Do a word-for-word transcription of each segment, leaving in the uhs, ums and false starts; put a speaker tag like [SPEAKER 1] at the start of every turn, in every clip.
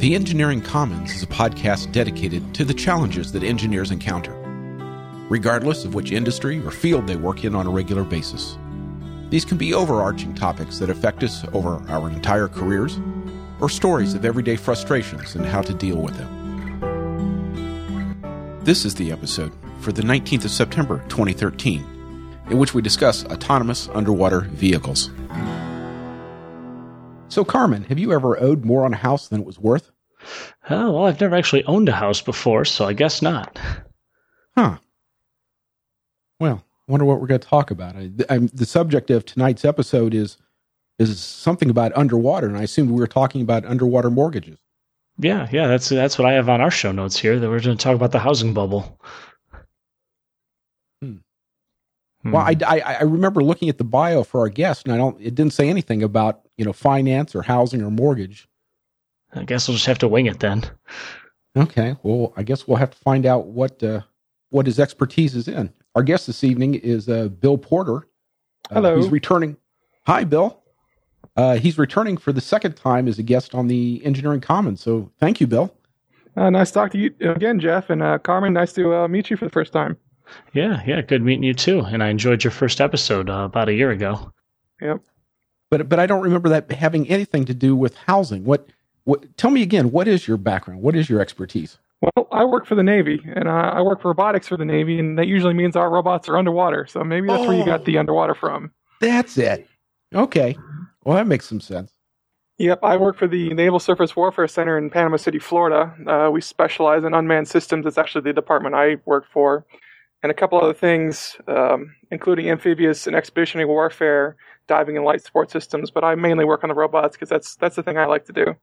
[SPEAKER 1] The Engineering Commons is a podcast dedicated to the challenges that engineers encounter, regardless of which industry or field they work in on a regular basis. These can be overarching topics that affect us over our entire careers, or stories of everyday frustrations and how to deal with them. This is the episode for the nineteenth of September, twenty thirteen, in which we discuss autonomous underwater vehicles. So, Carmen, have you ever owed more on a house than it was worth?
[SPEAKER 2] Oh, well, I've never actually owned a house before, so I guess not.
[SPEAKER 1] Huh. Well, I wonder what we're going to talk about. I, I'm, the subject of tonight's episode is is something about underwater, and I assumed we were talking about underwater mortgages.
[SPEAKER 2] Yeah, yeah, that's that's what I have on our show notes here, that we're going to talk about the housing bubble.
[SPEAKER 1] Hmm. Hmm. Well, I, I, I remember looking at the bio for our guest, and I don't. It didn't say anything about you know finance or housing or mortgage.
[SPEAKER 2] I guess we'll just have to wing it then.
[SPEAKER 1] Okay, well, I guess we'll have to find out what uh, what his expertise is in. Our guest this evening is uh, Bill Porter. Uh,
[SPEAKER 3] Hello.
[SPEAKER 1] He's returning. Hi, Bill. Uh, he's returning for the second time as a guest on the Engineering Commons. So thank you, Bill.
[SPEAKER 3] Uh, nice to talk to you again, Jeff. And uh, Carmen, nice to uh, meet you for the first time.
[SPEAKER 2] Yeah, yeah, good meeting you too. And I enjoyed your first episode uh, about a year ago.
[SPEAKER 3] Yep.
[SPEAKER 1] But but I don't remember that having anything to do with housing. What what? Tell me again. What is your background? What is your expertise?
[SPEAKER 3] Well, I work for the Navy, and uh, I work for robotics for the Navy, and that usually means our robots are underwater. So maybe that's oh, where you got the underwater from.
[SPEAKER 1] That's it. Okay. Well, that makes some sense.
[SPEAKER 3] Yep, I work for the Naval Surface Warfare Center in Panama City, Florida. Uh, we specialize in unmanned systems. It's actually the department I work for. And a couple other things, um, including amphibious and expeditionary warfare, diving and light support systems. But I mainly work on the robots because that's that's the thing I like to do.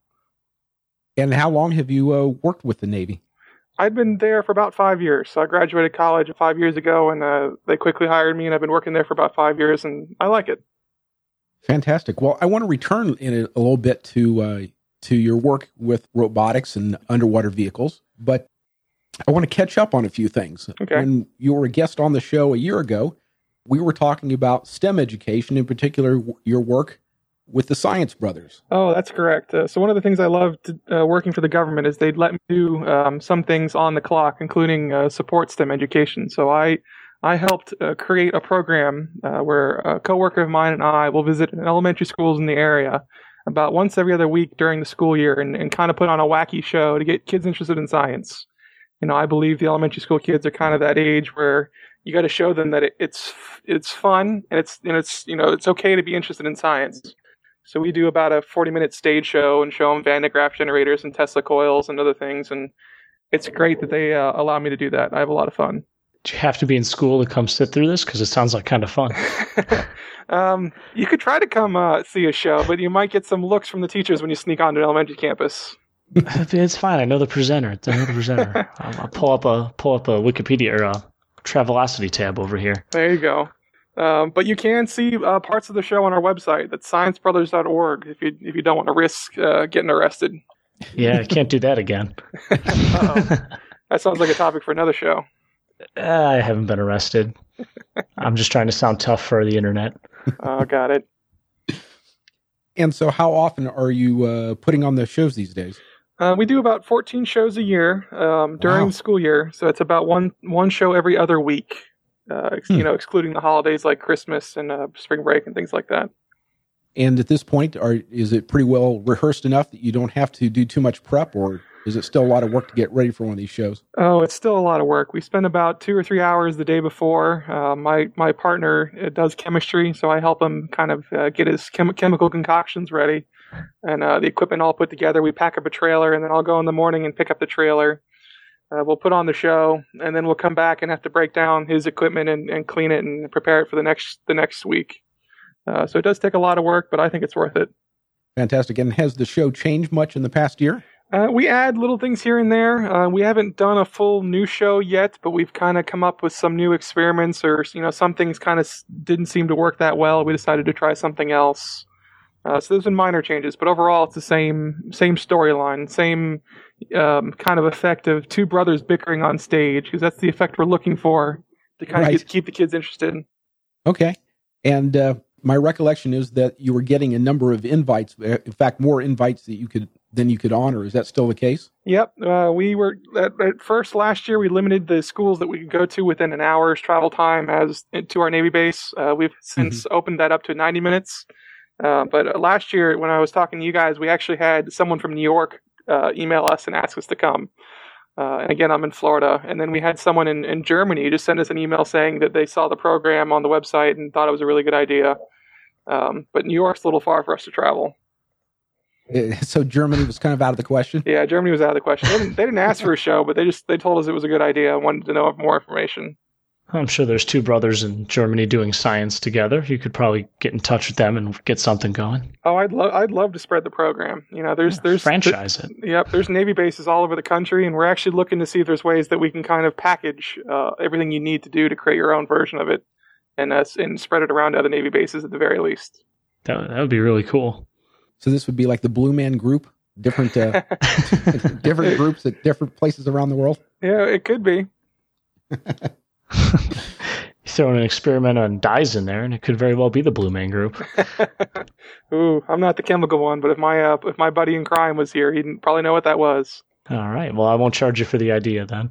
[SPEAKER 1] And how long have you uh, worked with the Navy?
[SPEAKER 3] I've been there for about five years. So I graduated college five years ago, and uh, they quickly hired me, and I've been working there for about five years, and I like it.
[SPEAKER 1] Fantastic. Well, I want to return in a, a little bit to uh, to your work with robotics and underwater vehicles, but I want to catch up on a few things.
[SPEAKER 3] Okay.
[SPEAKER 1] When you were a guest on the show a year ago, we were talking about STEM education, in particular w- your work with the Science Brothers.
[SPEAKER 3] Oh, that's correct. Uh, so one of the things I loved uh, working for the government is they'd let me do um, some things on the clock, including uh, support STEM education. So I I helped uh, create a program uh, where a coworker of mine and I will visit elementary schools in the area about once every other week during the school year and, and kind of put on a wacky show to get kids interested in science. You know, I believe the elementary school kids are kind of that age where you got to show them that it, it's it's fun and it's and it's you know it's okay to be interested in science. So we do about a forty minute stage show and show them Van de Graaff generators and Tesla coils and other things, and it's great that they uh, allow me to do that. I have a lot of fun.
[SPEAKER 2] Do you have to be in school to come sit through this? Because it sounds like kind of fun.
[SPEAKER 3] um, you could try to come uh, see a show, but you might get some looks from the teachers when you sneak onto an elementary campus.
[SPEAKER 2] It's fine. I know the presenter. I know the presenter. I'll, I'll pull up a pull up a Wikipedia or a Travelocity tab over here.
[SPEAKER 3] There you go. Um, but you can see uh, parts of the show on our website. That's science brothers dot org if you if you don't want to risk uh, getting arrested.
[SPEAKER 2] Yeah, I can't do that again.
[SPEAKER 3] That sounds like a topic for another show.
[SPEAKER 2] I haven't been arrested. I'm just trying to sound tough for the internet.
[SPEAKER 3] Oh, got it.
[SPEAKER 1] And so how often are you uh, putting on those shows these days?
[SPEAKER 3] Uh, we do about fourteen shows a year um, during
[SPEAKER 1] Wow.
[SPEAKER 3] the school year. So it's about one one show every other week, uh, ex-
[SPEAKER 1] Hmm.
[SPEAKER 3] you know, excluding the holidays like Christmas and uh, spring break and things like that.
[SPEAKER 1] And at this point, are is it pretty well rehearsed enough that you don't have to do too much prep, or is it still a lot of work to get ready for one of these shows?
[SPEAKER 3] Oh, it's still a lot of work. We spend about two or three hours the day before. Uh, my my partner uh, does chemistry, so I help him kind of uh, get his chem- chemical concoctions ready, and uh, the equipment all put together. We pack up a trailer, and then I'll go in the morning and pick up the trailer. Uh, we'll put on the show, and then we'll come back and have to break down his equipment and, and clean it and prepare it for the next the next week. Uh, so it does take a lot of work, but I think it's worth it.
[SPEAKER 1] Fantastic. And has the show changed much in the past year?
[SPEAKER 3] Uh, we add little things here and there. Uh, we haven't done a full new show yet, but we've kind of come up with some new experiments, or you know, some things kind of s- didn't seem to work that well. We decided to try something else. Uh, so there's been minor changes, but overall, it's the same same storyline, same um, kind of effect of two brothers bickering on stage, because that's the effect we're looking for to kind
[SPEAKER 1] Right.
[SPEAKER 3] of get, keep the kids interested.
[SPEAKER 1] Okay. And uh, my recollection is that you were getting a number of invites, in fact, more invites that you could than you could honor. Is that still the case?
[SPEAKER 3] Yep. Uh, we were at, at first last year. We limited the schools that we could go to within an hour's travel time as to our Navy base. Uh, we've since mm-hmm. opened that up to ninety minutes. Uh, but last year, when I was talking to you guys, we actually had someone from New York uh, email us and ask us to come. Uh, and again, I'm in Florida. And then we had someone in, in Germany just send us an email saying that they saw the program on the website and thought it was a really good idea. Um, but New York's a little far for us to travel.
[SPEAKER 1] So Germany was kind of out of the question?
[SPEAKER 3] Yeah, Germany was out of the question. They didn't, they didn't ask for a show, but they just they told us it was a good idea and wanted to know more information.
[SPEAKER 2] I'm sure there's two brothers in Germany doing science together. You could probably get in touch with them and get something going.
[SPEAKER 3] Oh, I'd love I'd love to spread the program. You know, there's
[SPEAKER 2] yeah,
[SPEAKER 3] there's
[SPEAKER 2] franchise
[SPEAKER 3] th-
[SPEAKER 2] it.
[SPEAKER 3] Yep, there's Navy bases all over the country, and we're actually looking to see if there's ways that we can kind of package uh, everything you need to do to create your own version of it, and uh, and spread it around to other Navy bases at the very least.
[SPEAKER 2] That that would be really cool.
[SPEAKER 1] So this would be like the Blue Man Group, different uh, different groups at different places around the world.
[SPEAKER 3] Yeah, it could be.
[SPEAKER 2] Throw an experiment on dyes in there, and it could very well be the Blue Man Group.
[SPEAKER 3] Ooh, I'm not the chemical one, but if my uh, if my buddy in crime was here, he'd probably know what that was.
[SPEAKER 2] All right. Well, I won't charge you for the idea then.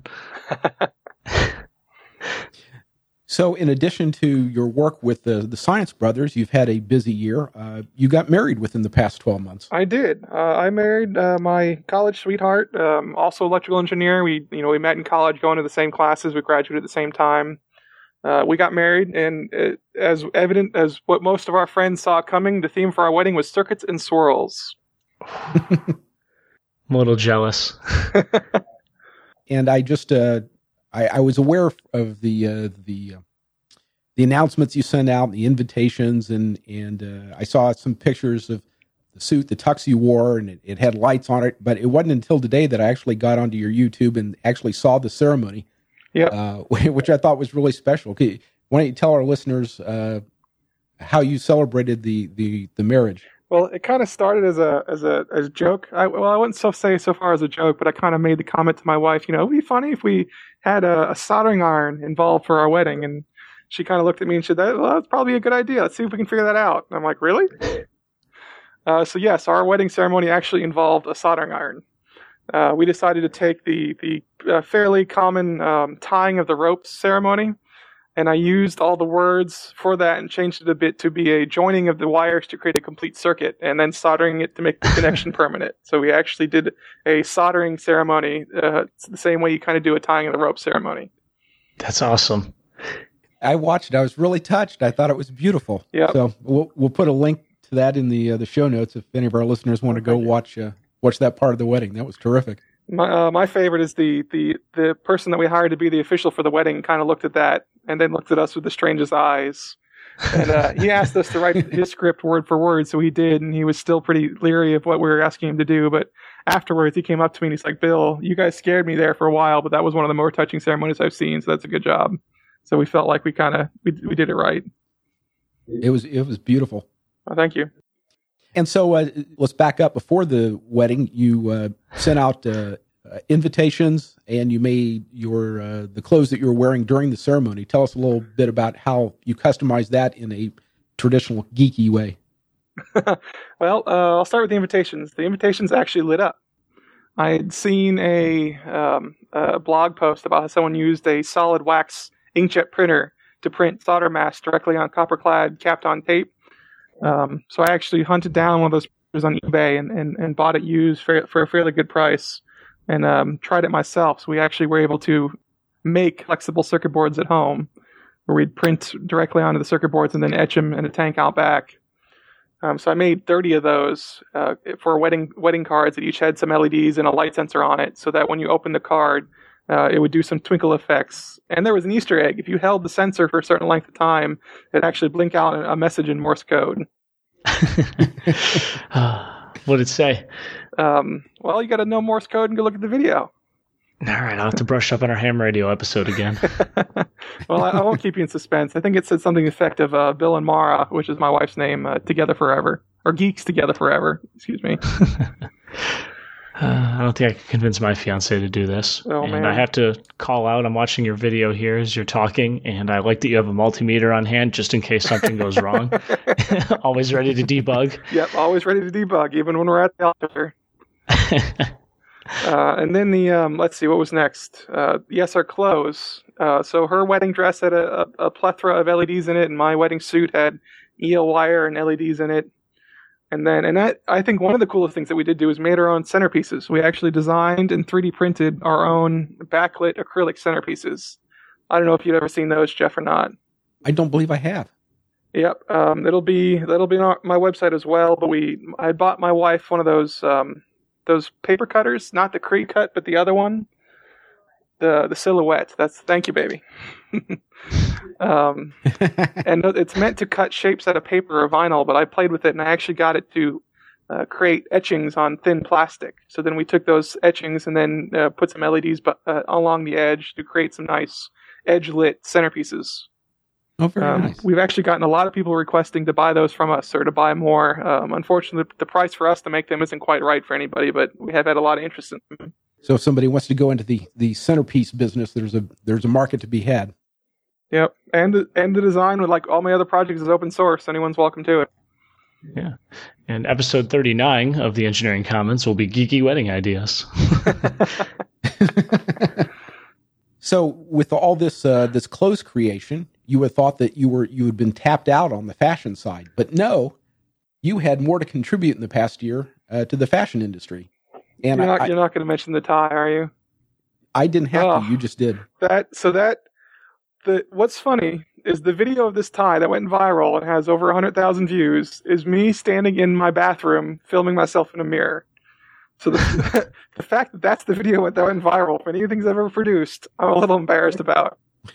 [SPEAKER 1] So, in addition to your work with the the Science Brothers, you've had a busy year. Uh, you got married within the past twelve months.
[SPEAKER 3] I did. Uh, I married uh, my college sweetheart, um, also electrical engineer. We you know we met in college, going to the same classes. We graduated at the same time. Uh, we got married, and it, as evident as what most of our friends saw coming, the theme for our wedding was circuits and swirls.
[SPEAKER 2] I'm a little jealous.
[SPEAKER 1] And I just, uh, I, I was aware of the uh, the uh, the announcements you sent out, the invitations, and and uh, I saw some pictures of the suit, the tux you wore, and it, it had lights on it. But it wasn't until today that I actually got onto your YouTube and actually saw the ceremony.
[SPEAKER 3] Yeah,
[SPEAKER 1] uh, which I thought was really special. Why don't you tell our listeners uh, how you celebrated the, the, the marriage?
[SPEAKER 3] Well, it kind of started as a as a as a joke. I, well, I wouldn't so say so far as a joke, but I kind of made the comment to my wife, you know, it'd be funny if we had a, a soldering iron involved for our wedding. And she kind of looked at me and said, that, well, that's probably a good idea. Let's see if we can figure that out. And I'm like, really? uh, so yes, our wedding ceremony actually involved a soldering iron. Uh, we decided to take the the uh, fairly common um, tying of the ropes ceremony, and I used all the words for that and changed it a bit to be a joining of the wires to create a complete circuit, and then soldering it to make the connection permanent. So we actually did a soldering ceremony uh, it's the same way you kind of do a tying of the rope ceremony.
[SPEAKER 2] That's awesome.
[SPEAKER 1] I watched it. I was really touched. I thought it was beautiful.
[SPEAKER 3] Yeah.
[SPEAKER 1] So we'll we'll put a link to that in the uh, the show notes if any of our listeners want to go watch. Uh, Watch that part of the wedding. That was terrific.
[SPEAKER 3] My uh, my favorite is the, the the person that we hired to be the official for the wedding kind of looked at that and then looked at us with the strangest eyes. And uh, he asked us to write his script word for word, so he did, and he was still pretty leery of what we were asking him to do. But afterwards, he came up to me and he's like, Bill, you guys scared me there for a while, but that was one of the more touching ceremonies I've seen, so that's a good job. So we felt like we kind of we we did it right.
[SPEAKER 1] It was it was beautiful.
[SPEAKER 3] Oh, thank you.
[SPEAKER 1] And so uh, let's back up. Before the wedding, you uh, sent out uh, uh, invitations, and you made your uh, the clothes that you were wearing during the ceremony. Tell us a little bit about how you customized that in a traditional geeky way.
[SPEAKER 3] Well, uh, I'll start with the invitations. The invitations actually lit up. I had seen a, um, a blog post about how someone used a solid wax inkjet printer to print solder masks directly on copper-clad capped-on tape. Um, so I actually hunted down one of those printers on eBay and, and, and bought it used for, for a fairly good price and um, tried it myself. So we actually were able to make flexible circuit boards at home where we'd print directly onto the circuit boards and then etch them in a tank out back. Um, so I made thirty of those uh, for wedding wedding cards that each had some L E Ds and a light sensor on it so that when you opened the card, uh, it would do some twinkle effects. And there was an Easter egg. If you held the sensor for a certain length of time, it'd actually blink out a message in Morse code.
[SPEAKER 2] What did it say?
[SPEAKER 3] Um, well, you got to know Morse code and go look at the video.
[SPEAKER 2] All right, I'll have to brush up on our ham radio episode again.
[SPEAKER 3] Well, I, I won't keep you in suspense. I think it said something effective, uh, Bill and Mara, which is my wife's name, uh, together forever. Or geeks together forever, excuse me.
[SPEAKER 2] uh, I don't think I can convince my fiance to do this.
[SPEAKER 3] Oh,
[SPEAKER 2] and
[SPEAKER 3] man.
[SPEAKER 2] I have to call out, I'm watching your video here as you're talking, and I like that you have a multimeter on hand just in case something goes wrong. Always ready to debug.
[SPEAKER 3] Yep, always ready to debug, even when we're at the altar. Uh, and then the, um, let's see, what was next? Uh, yes, our clothes. Uh, so her wedding dress had a, a, a plethora of L E Ds in it, and my wedding suit had E L wire and L E Ds in it. And then, and that, I think one of the coolest things that we did do is made our own centerpieces. We actually designed and three D printed our own backlit acrylic centerpieces. I don't know if you've ever seen those, Jeff, or not.
[SPEAKER 1] I don't believe I have.
[SPEAKER 3] Yep, um, it'll be that'll be on our, my website as well. But we, I bought my wife one of those um, those paper cutters, not the Cricut, but the other one, the the Silhouette. That's thank you, baby. um, and it's meant to cut shapes out of paper or vinyl. But I played with it, and I actually got it to uh, create etchings on thin plastic. So then we took those etchings and then uh, put some L E Ds bu- uh, along the edge to create some nice edge lit centerpieces.
[SPEAKER 1] Oh, very
[SPEAKER 3] um,
[SPEAKER 1] nice.
[SPEAKER 3] We've actually gotten a lot of people requesting to buy those from us or to buy more. Um, unfortunately, the price for us to make them isn't quite right for anybody, but we have had a lot of interest in them.
[SPEAKER 1] So if somebody wants to go into the, the centerpiece business, there's a there's a market to be had.
[SPEAKER 3] Yep, and the, and the design, with like all my other projects, is open source. Anyone's welcome to it.
[SPEAKER 2] Yeah. And episode thirty-nine of the Engineering Commons will be geeky wedding ideas.
[SPEAKER 1] So with all this uh, this clothes creation, you would have thought that you were you had been tapped out on the fashion side, but no, you had more to contribute in the past year uh, to the fashion industry. And
[SPEAKER 3] you're not
[SPEAKER 1] I,
[SPEAKER 3] you're not going to mention the tie, are you?
[SPEAKER 1] I didn't have
[SPEAKER 3] oh,
[SPEAKER 1] to. You just did.
[SPEAKER 3] That so that the what's funny is the video of this tie that went viral and has over one hundred thousand views is me standing in my bathroom filming myself in a mirror. So the, the fact that that's the video that went viral for any of the things I've ever produced, I'm a little embarrassed about.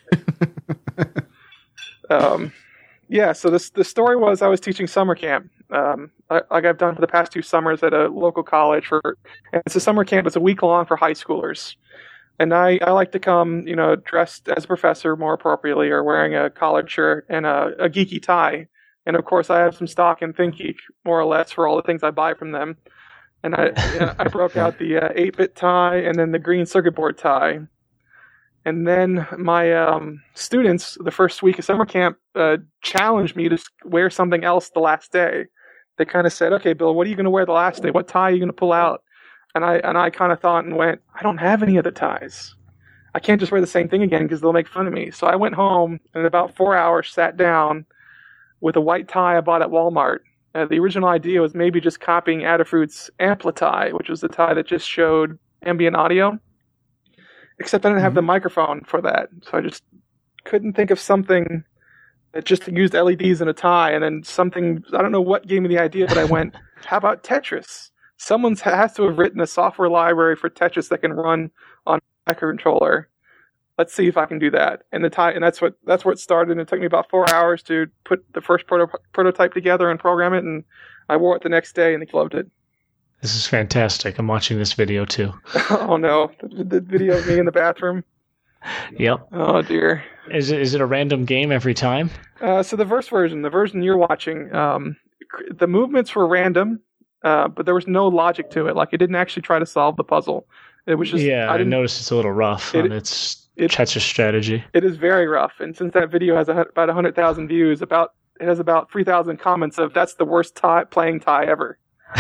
[SPEAKER 3] um, yeah, so this the story was I was teaching summer camp, um, I, like I've done for the past two summers at a local college. For and it's a summer camp. It's a week long for high schoolers. And I, I like to come, you know, dressed as a professor more appropriately, or wearing a collared shirt and a, a geeky tie. And of course, I have some stock in ThinkGeek, more or less, for all the things I buy from them. And I, you know, I broke out the uh, eight-bit tie and then the green circuit board tie. And then my um, students, the first week of summer camp, uh, challenged me to wear something else the last day. They kind of said, "Okay, Bill, what are you going to wear the last day? What tie are you going to pull out?" And I and I kind of thought and went, I don't have any other ties. I can't just wear the same thing again because they'll make fun of me. So I went home and in about four hours sat down with a white tie I bought at Walmart. Uh, the original idea was maybe just copying Adafruit's Amplitie, which was the tie that just showed ambient audio. Except I didn't have mm-hmm. the microphone for that. So I just couldn't think of something that just used L E Ds in a tie. And then something, I don't know what gave me the idea, but I went, how about Tetris? Someone has to have written a software library for Tetris that can run on a microcontroller. Let's see if I can do that. And the tie, and that's what that's where it started. And it took me about four hours to put the first proto- prototype together and program it. And I wore it the next day, and they loved it.
[SPEAKER 2] This is fantastic. I'm watching this video too.
[SPEAKER 3] Oh no, the, the video of me in the bathroom.
[SPEAKER 2] Yep.
[SPEAKER 3] Oh dear.
[SPEAKER 2] Is it is it a random game every time?
[SPEAKER 3] Uh, so the first version, the version you're watching, um, the movements were random. Uh, but there was no logic to it. Like, it didn't actually try to solve the puzzle. It was just...
[SPEAKER 2] Yeah, I,
[SPEAKER 3] I
[SPEAKER 2] noticed it's a little rough it, on its it, Tetris strategy.
[SPEAKER 3] It is very rough. And since that video has a, about one hundred thousand views, about it has about three thousand comments of, that's the worst tie, playing tie ever.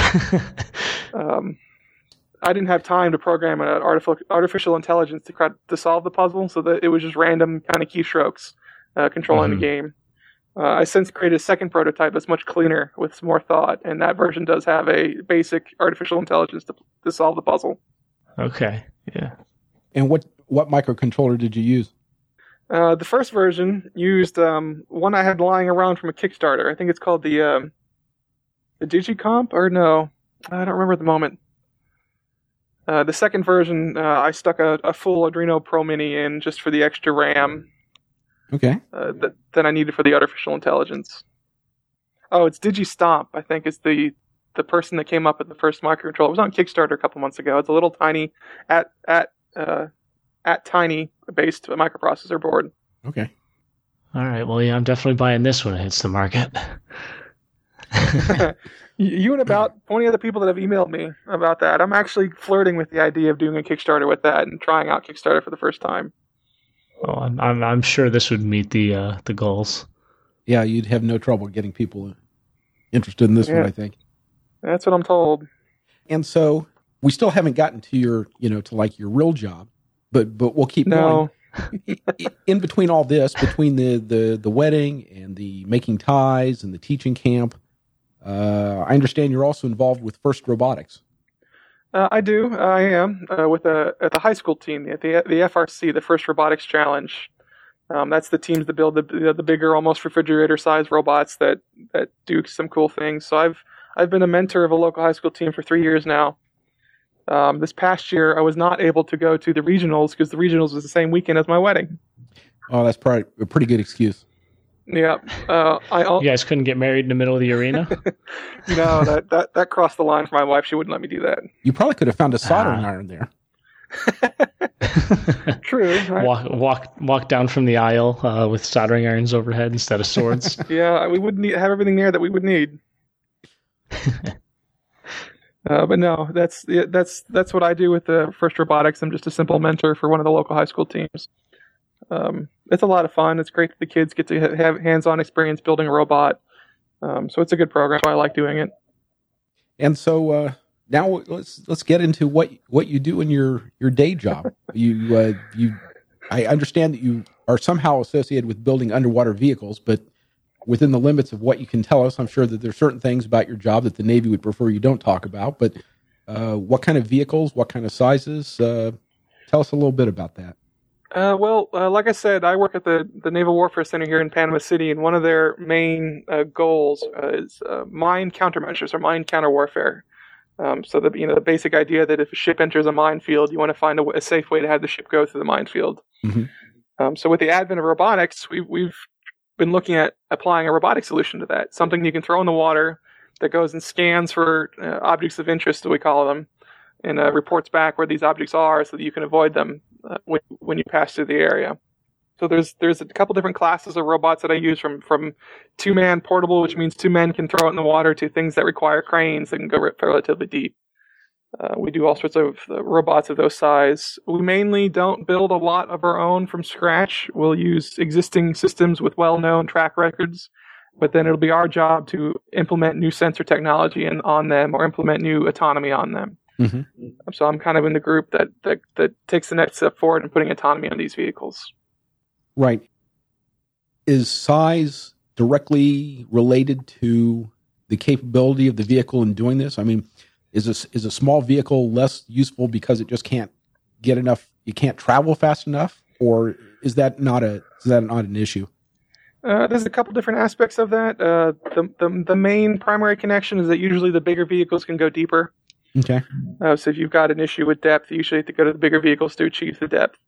[SPEAKER 3] um, I didn't have time to program an artificial, artificial intelligence to, try to solve the puzzle, so that it was just random kind of keystrokes uh, controlling mm-hmm. the game. Uh, I since created a second prototype that's much cleaner with some more thought, and that version does have a basic artificial intelligence to, to solve the puzzle.
[SPEAKER 2] Okay, yeah.
[SPEAKER 1] And what, what microcontroller did you use?
[SPEAKER 3] Uh, the first version used um, one I had lying around from a Kickstarter. I think it's called the um, the Digicomp, or no, I don't remember at the moment. Uh, the second version, uh, I stuck a, a full Arduino Pro Mini in just for the extra RAM.
[SPEAKER 1] Okay.
[SPEAKER 3] Uh, that, that I needed for the artificial intelligence. Oh, it's DigiStomp, I think, is the the person that came up with the first microcontroller. It was on Kickstarter a couple months ago. It's a little tiny, at at uh, at tiny based microprocessor board.
[SPEAKER 1] Okay.
[SPEAKER 2] All right. Well, yeah, I'm definitely buying this when it hits the market.
[SPEAKER 3] You and about twenty other people that have emailed me about that. I'm actually flirting with the idea of doing a Kickstarter with that and trying out Kickstarter for the first time.
[SPEAKER 2] Well, I'm I'm, I'm sure this would meet the uh, the goals.
[SPEAKER 1] Yeah, you'd have no trouble getting people interested in this
[SPEAKER 3] yeah.
[SPEAKER 1] one, I think.
[SPEAKER 3] That's what I'm told.
[SPEAKER 1] And so, we still haven't gotten to your, you know, to like your real job, but but we'll keep
[SPEAKER 3] no.
[SPEAKER 1] going. In between all this, between the, the, the wedding and the making ties and the teaching camp, uh, I understand you're also involved with FIRST Robotics.
[SPEAKER 3] Uh, I do. I am uh, with a at the high school team, at the the F R C, the FIRST Robotics Challenge. Um, that's the teams that build the the bigger, almost refrigerator-sized robots that, that do some cool things. So I've I've been a mentor of a local high school team for three years now. Um, this past year, I was not able to go to the regionals because the regionals was the same weekend as my wedding.
[SPEAKER 1] Oh, that's probably a pretty good excuse.
[SPEAKER 3] Yeah, uh, I. Al-
[SPEAKER 2] you guys couldn't get married in the middle of the arena?
[SPEAKER 3] No, that, that that crossed the line for my wife. She wouldn't let me do that.
[SPEAKER 1] You probably could have found a soldering
[SPEAKER 2] Ah.
[SPEAKER 1] iron there.
[SPEAKER 3] True. Right?
[SPEAKER 2] walk walk walk down from the aisle uh, with soldering irons overhead instead of swords.
[SPEAKER 3] Yeah, we would need have everything there that we would need. Uh, but no, that's yeah, that's that's what I do with the FIRST Robotics. I'm just a simple mentor for one of the local high school teams. Um, it's a lot of fun. It's great that the kids get to ha- have hands-on experience building a robot. Um, so it's a good program. So I like doing it.
[SPEAKER 1] And so uh, now let's let's get into what what you do in your, your day job. you uh, you I understand that you are somehow associated with building underwater vehicles, but within the limits of what you can tell us, I'm sure that there's certain things about your job that the Navy would prefer you don't talk about. But uh, what kind of vehicles, what kind of sizes? Uh, tell us a little bit about that.
[SPEAKER 3] Uh, well, uh, like I said, I work at the, the Naval Warfare Center here in Panama City, and one of their main uh, goals uh, is uh, mine countermeasures or mine counter warfare. Um, so the you know the basic idea that if a ship enters a minefield, you want to find a, a safe way to have the ship go through the minefield.
[SPEAKER 1] Mm-hmm.
[SPEAKER 3] Um, so with the advent of robotics, we, we've been looking at applying a robotic solution to that. Something you can throw in the water that goes and scans for uh, objects of interest, as we call them, and uh, reports back where these objects are so that you can avoid them uh, when, when you pass through the area. So there's there's a couple different classes of robots that I use, from, from two-man portable, which means two men can throw it in the water, to things that require cranes that can go relatively deep. Uh, we do all sorts of uh, robots of those size. We mainly don't build a lot of our own from scratch. We'll use existing systems with well-known track records, but then it'll be our job to implement new sensor technology in, on them, or implement new autonomy on them.
[SPEAKER 1] Mm-hmm.
[SPEAKER 3] So I'm kind of in the group that, that, that takes the next step forward in putting autonomy on these vehicles.
[SPEAKER 1] Right. Is size directly related to the capability of the vehicle in doing this? I mean, is a, is a small vehicle less useful because it just can't get enough, you can't travel fast enough? Or is that not a, is that not an issue?
[SPEAKER 3] Uh, there's a couple different aspects of that. Uh, the, the the main primary connection is that usually the bigger vehicles can go deeper.
[SPEAKER 1] Okay.
[SPEAKER 3] Uh, so if you've got an issue with depth, you usually have to go to the bigger vehicles to achieve the depth.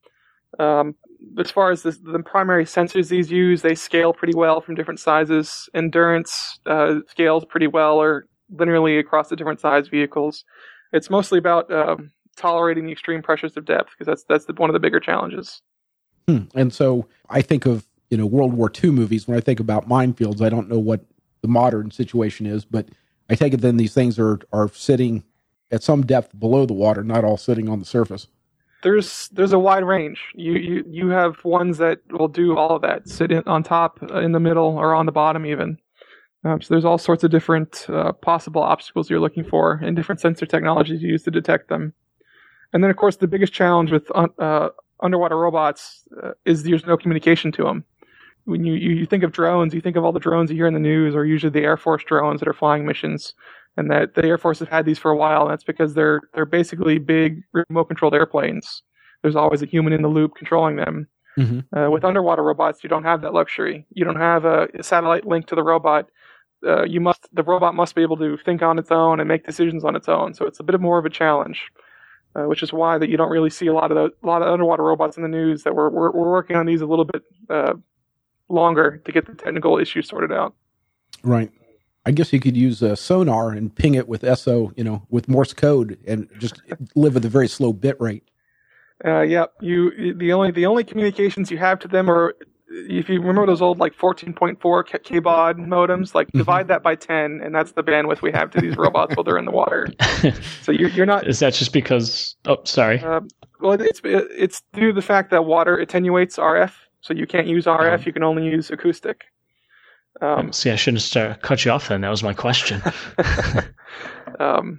[SPEAKER 3] Um, as far as this, the primary sensors these use, they scale pretty well from different sizes. Endurance uh, scales pretty well, or linearly across the different size vehicles. It's mostly about um, tolerating the extreme pressures of depth, because that's that's the, one of the bigger challenges.
[SPEAKER 1] Hmm. And so I think of, you know, World War Two movies. When I think about minefields, I don't know what the modern situation is, but I take it then these things are, are sitting at some depth below the water, not all sitting on the surface.
[SPEAKER 3] There's there's a wide range. You you, you have ones that will do all of that, sit in, on top, in the middle, or on the bottom even. Um, so there's all sorts of different uh, possible obstacles you're looking for, and different sensor technologies you use to detect them. And then, of course, the biggest challenge with uh, underwater robots uh, is there's no communication to them. When you, you think of drones, you think of all the drones you hear in the news, or usually the Air Force drones that are flying missions, and that the Air Force have had these for a while. And that's because they're they're basically big remote-controlled airplanes. There's always a human in the loop controlling them. Mm-hmm. Uh, with underwater robots, you don't have that luxury. You don't have a, a satellite link to the robot. Uh, you must the robot must be able to think on its own and make decisions on its own. So it's a bit more of a challenge, uh, which is why that you don't really see a lot of the, a lot of underwater robots in the news. That we're we're, we're working on these a little bit uh, longer to get the technical issues sorted out.
[SPEAKER 1] Right. I guess you could use a sonar and ping it with S O, you know, with Morse code, and just live at a very slow bit rate.
[SPEAKER 3] Uh, yeah, you the only the only communications you have to them are, if you remember those old like fourteen point four K baud modems, like divide that by ten, and that's the bandwidth we have to these robots while they're in the water. So you're you're not.
[SPEAKER 2] Is that just because? Oh, sorry. Uh,
[SPEAKER 3] well, it's it's due to the fact that water attenuates R F, so you can't use R F. Um, you can only use acoustic.
[SPEAKER 2] Um, see, I shouldn't start, cut you off then. That was my question.
[SPEAKER 3] um,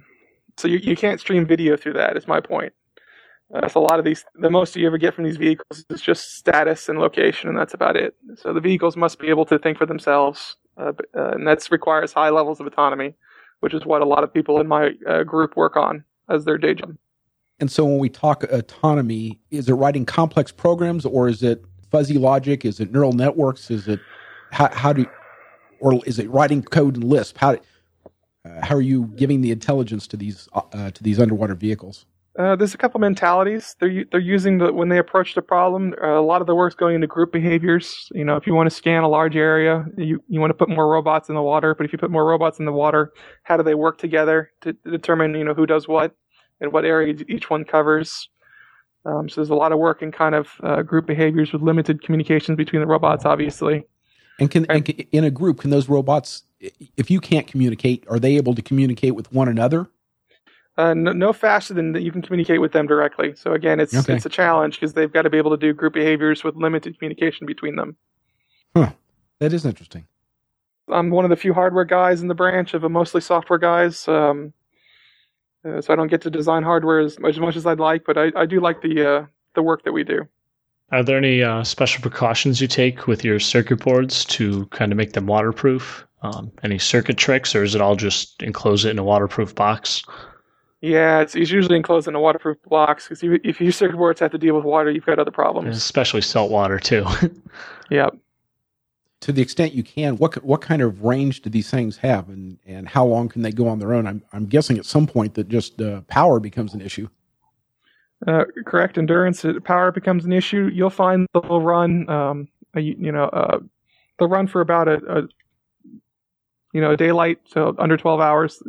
[SPEAKER 3] So you you can't stream video through that. Is my point. Uh, so a lot of these, the most you ever get from these vehicles is just status and location, and that's about it. So the vehicles must be able to think for themselves, uh, uh, and that requires high levels of autonomy, which is what a lot of people in my uh, group work on as their day job.
[SPEAKER 1] And so when we talk autonomy, is it writing complex programs, or is it fuzzy logic? Is it neural networks? Is it how, how do, or is it writing code in Lisp? How uh, how are you giving the intelligence to these uh, to these underwater vehicles?
[SPEAKER 3] Uh, there's a couple mentalities. They're they're using the when they approach the problem. Uh, a lot of the work's going into group behaviors. You know, if you want to scan a large area, you you want to put more robots in the water. But if you put more robots in the water, how do they work together to, to determine you know who does what and what area each one covers? Um, so there's a lot of work in kind of uh, group behaviors with limited communications between the robots, obviously.
[SPEAKER 1] And can, and can in a group, can those robots, if you can't communicate, are they able to communicate with one another?
[SPEAKER 3] Uh, no, no faster than that you can communicate with them directly. So again, it's okay. It's a challenge because they've got to be able to do group behaviors with limited communication between them.
[SPEAKER 1] Huh. That is interesting.
[SPEAKER 3] I'm one of the few hardware guys in the branch of a mostly software guys. Um, uh, so I don't get to design hardware as much, as much as I'd like, but I, I do like the uh, the work that we do.
[SPEAKER 2] Are there any uh, special precautions you take with your circuit boards to kind of make them waterproof? Um, any circuit tricks, or is it all just enclose it in a waterproof box?
[SPEAKER 3] Yeah, it's, it's usually enclosed in a waterproof box because if your circuit boards have to deal with water, you've got other problems.
[SPEAKER 2] Especially salt water, too.
[SPEAKER 3] Yep.
[SPEAKER 1] To the extent you can, what what kind of range do these things have, and, and how long can they go on their own? I'm I'm guessing at some point that just uh, power becomes an issue.
[SPEAKER 3] Uh, correct. Endurance, power becomes an issue. You'll find they'll run, um, a, you know, uh, they'll run for about a, a, you know, a daylight, so under twelve hours.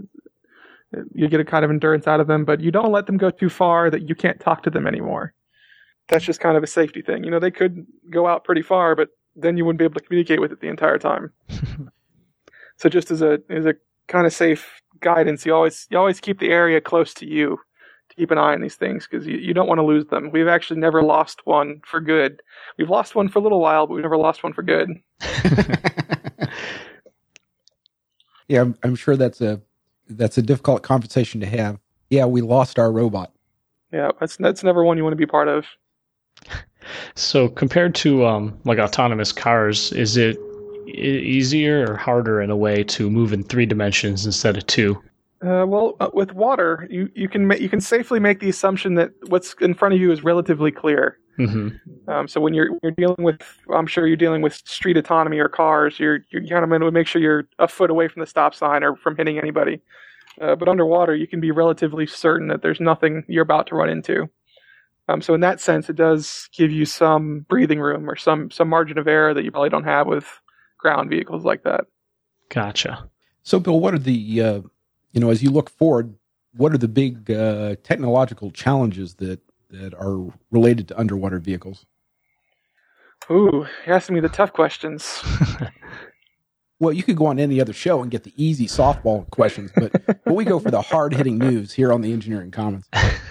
[SPEAKER 3] You get a kind of endurance out of them, but you don't let them go too far that you can't talk to them anymore. That's just kind of a safety thing. You know, they could go out pretty far, but then you wouldn't be able to communicate with it the entire time. So just as a as a kind of safe guidance, you always you always keep the area close to you to keep an eye on these things because you, you don't want to lose them. We've actually never lost one for good. We've lost one for a little while, but we've never lost one for good.
[SPEAKER 1] Yeah, I'm, I'm sure that's a That's a difficult conversation to have. Yeah, we lost our robot.
[SPEAKER 3] Yeah, that's that's never one you want to be part of.
[SPEAKER 2] So compared to um, like autonomous cars, is it e- easier or harder in a way to move in three dimensions instead of two?
[SPEAKER 3] Uh, well, uh, with water, you, you can ma- you can safely make the assumption that what's in front of you is relatively clear.
[SPEAKER 2] Mm-hmm.
[SPEAKER 3] Um, so when you're you're dealing with, I'm sure you're dealing with street autonomy or cars, you're you're kind of going to make sure you're a foot away from the stop sign or from hitting anybody. Uh, but underwater, you can be relatively certain that there's nothing you're about to run into. Um, so in that sense, it does give you some breathing room or some some margin of error that you probably don't have with ground vehicles like that.
[SPEAKER 2] Gotcha.
[SPEAKER 1] So, Bill, what are the uh, you know, as you look forward, what are the big uh, technological challenges that that are related to underwater vehicles?
[SPEAKER 3] Ooh, you're asking me the tough questions.
[SPEAKER 1] Well, you could go on any other show and get the easy softball questions, but, but we go for the hard-hitting news here on the Engineering Commons.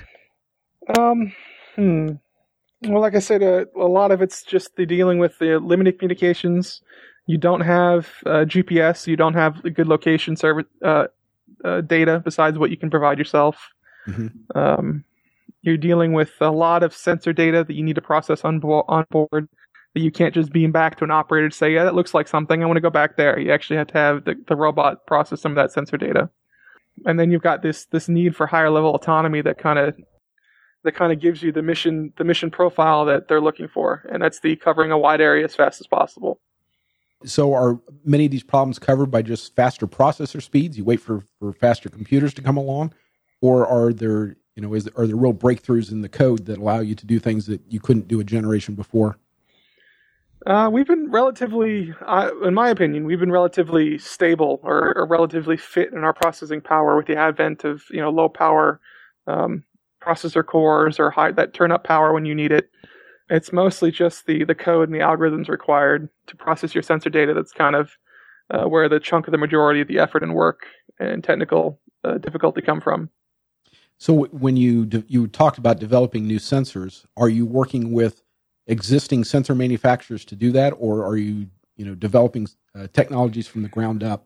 [SPEAKER 3] Um, hmm. Well, like I said, uh, a lot of it's just the dealing with the limited communications. You don't have uh, G P S. You don't have good location service uh, uh, data besides what you can provide yourself. Mm-hmm. Um, you're dealing with a lot of sensor data that you need to process on, bo- on board. That you can't just beam back to an operator to say, yeah, that looks like something. I want to go back there. You actually have to have the, the robot process some of that sensor data. And then you've got this this need for higher level autonomy that kind of that kind of gives you the mission the mission profile that they're looking for. And that's the covering a wide area as fast as possible.
[SPEAKER 1] So are many of these problems covered by just faster processor speeds? You wait for, for faster computers to come along? Or are there, you know, is are there real breakthroughs in the code that allow you to do things that you couldn't do a generation before?
[SPEAKER 3] Uh, we've been relatively, uh, in my opinion, we've been relatively stable or, or relatively fit in our processing power with the advent of, you know, low power um, processor cores or high that turn up power when you need it. It's mostly just the, the code and the algorithms required to process your sensor data that's kind of uh, where the chunk of the majority of the effort and work and technical uh, difficulty come from.
[SPEAKER 1] So when you de- you talked about developing new sensors, are you working with existing sensor manufacturers to do that, or are you, you know, developing uh, technologies from the ground up?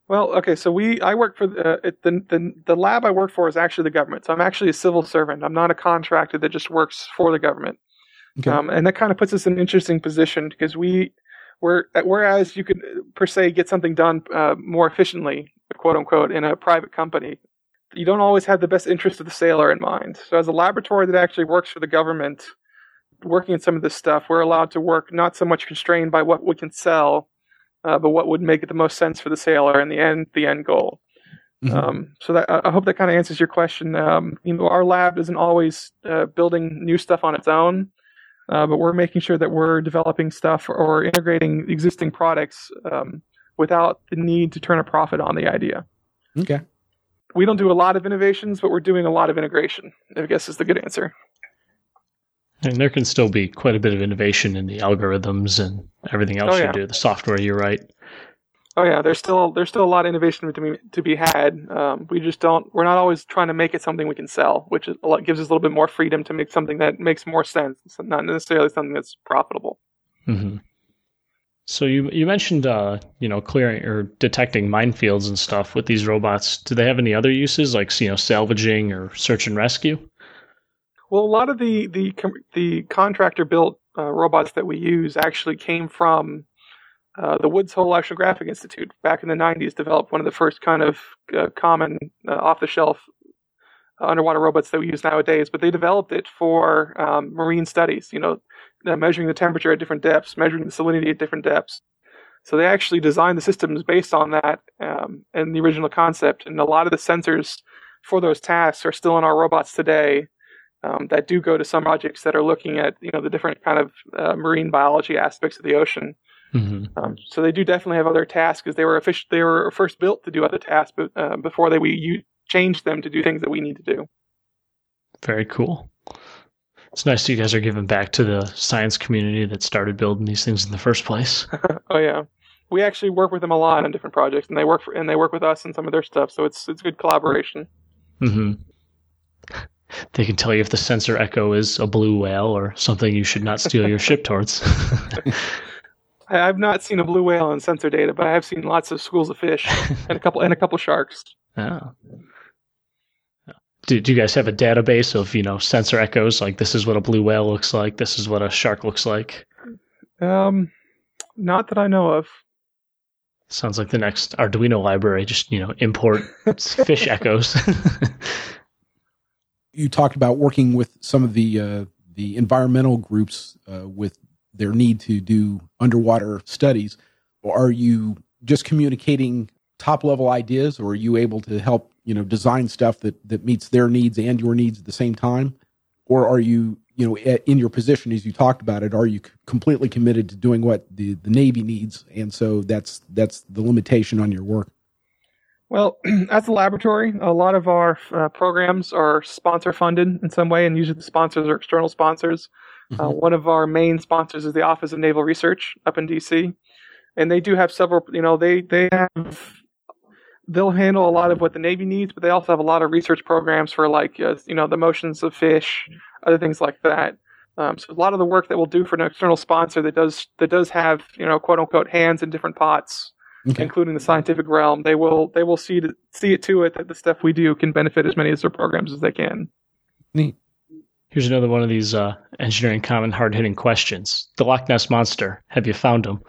[SPEAKER 3] Well, okay, so we I work for the, uh, the the the lab I work for is actually the government. So I'm actually a civil servant. I'm not a contractor that just works for the government. Okay. Um, and that kind of puts us in an interesting position because we we're whereas you could per se get something done uh, more efficiently, quote unquote, in a private company, you don't always have the best interest of the sailor in mind. So as a laboratory that actually works for the government, working in some of this stuff, we're allowed to work not so much constrained by what we can sell. Uh, but what would make it the most sense for the sailor and the end, the end goal. Mm-hmm. Um, so that, I hope that kind of answers your question. Um, you know, our lab isn't always uh, building new stuff on its own, uh, but we're making sure that we're developing stuff or, or integrating existing products um, without the need to turn a profit on the idea.
[SPEAKER 1] Okay.
[SPEAKER 3] We don't do a lot of innovations, but we're doing a lot of integration, I guess is the good answer.
[SPEAKER 2] And there can still be quite a bit of innovation in the algorithms and everything else oh, yeah. you do, the software you write.
[SPEAKER 3] Oh yeah, there's still there's still a lot of innovation to be to be had. Um, we just don't. We're not always trying to make it something we can sell, which is a lot, gives us a little bit more freedom to make something that makes more sense, not necessarily something that's profitable.
[SPEAKER 2] Mm-hmm. So you you mentioned uh, you know clearing or detecting minefields and stuff with these robots. Do they have any other uses, like you know salvaging or search and rescue?
[SPEAKER 3] Well, a lot of the the the contractor built uh, robots that we use actually came from uh, the Woods Hole Oceanographic Institute back in the nineties. Developed one of the first kind of uh, common uh, off the shelf uh, underwater robots that we use nowadays. But they developed it for um, marine studies. You know, uh, measuring the temperature at different depths, measuring the salinity at different depths. So they actually designed the systems based on that um, and the original concept. And a lot of the sensors for those tasks are still in our robots today. Um, that do go to some projects that are looking at, you know, the different kind of uh, marine biology aspects of the ocean. Mm-hmm. Um, so they do definitely have other tasks because they were offic- they were first built to do other tasks, but uh, before they we u- changed them to do things that we need to do.
[SPEAKER 2] Very cool. It's nice that you guys are giving back to the science community that started building these things in the first place.
[SPEAKER 3] Oh yeah, we actually work with them a lot on different projects, and they work for, and they work with us on some of their stuff. So it's it's good collaboration.
[SPEAKER 2] Mm-hmm. They can tell you if the sensor echo is a blue whale or something you should not steal your ship towards.
[SPEAKER 3] I've not seen a blue whale in sensor data, but I have seen lots of schools of fish and a couple and a couple sharks.
[SPEAKER 2] Oh. Do, do you guys have a database of, you know, sensor echoes? Like, this is what a blue whale looks like. This is what a shark looks like.
[SPEAKER 3] Um, not that I know of.
[SPEAKER 2] Sounds like the next Arduino library. Just, you know, import fish echoes.
[SPEAKER 1] You talked about working with some of the uh, the environmental groups uh, with their need to do underwater studies. Are you just communicating top level ideas, or are you able to help, you know, design stuff that, that meets their needs and your needs at the same time? Or are you, you know, in your position as you talked about it, are you completely committed to doing what the, the Navy needs, and so that's that's the limitation on your work?
[SPEAKER 3] Well, as a laboratory, a lot of our uh, programs are sponsor-funded in some way, and usually the sponsors are external sponsors. Mm-hmm. Uh, one of our main sponsors is the Office of Naval Research up in D C, and they do have several, you know, they, they have, they'll handle a lot of what the Navy needs, but they also have a lot of research programs for, like, uh, you know, the motions of fish, other things like that. Um, so a lot of the work that we'll do for an external sponsor that does that does have, you know, quote-unquote hands in different pots, okay, including the scientific realm, they will they will see to, see it to it that the stuff we do can benefit as many of their programs as they can.
[SPEAKER 1] Neat.
[SPEAKER 2] Here's another one of these uh, engineering common hard-hitting questions. The Loch Ness Monster, have you found him?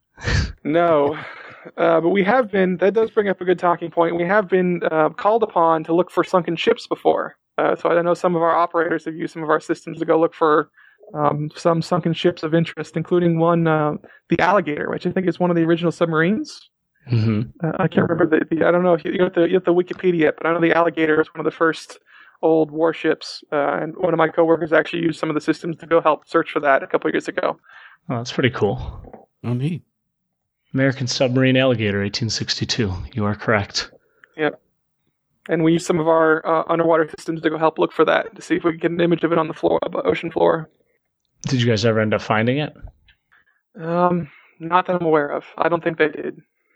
[SPEAKER 3] No, uh, but we have been, that does bring up a good talking point, we have been uh, called upon to look for sunken ships before. Uh, so I know some of our operators have used some of our systems to go look for Um, some sunken ships of interest, including one, uh, the Alligator, which I think is one of the original submarines.
[SPEAKER 2] Mm-hmm.
[SPEAKER 3] Uh, I can't remember the, the. I don't know if you, you, have the, you have the Wikipedia, but I know the Alligator is one of the first old warships, uh, and one of my coworkers actually used some of the systems to go help search for that a couple of years ago.
[SPEAKER 2] Oh, that's pretty cool.
[SPEAKER 1] Oh, neat.
[SPEAKER 2] American Submarine Alligator, eighteen sixty-two. You are correct.
[SPEAKER 3] Yep. And we used some of our uh, underwater systems to go help look for that, to see if we could get an image of it on the floor, ocean floor.
[SPEAKER 2] Did you guys ever end up finding it?
[SPEAKER 3] Um, not that I'm aware of. I don't think they did.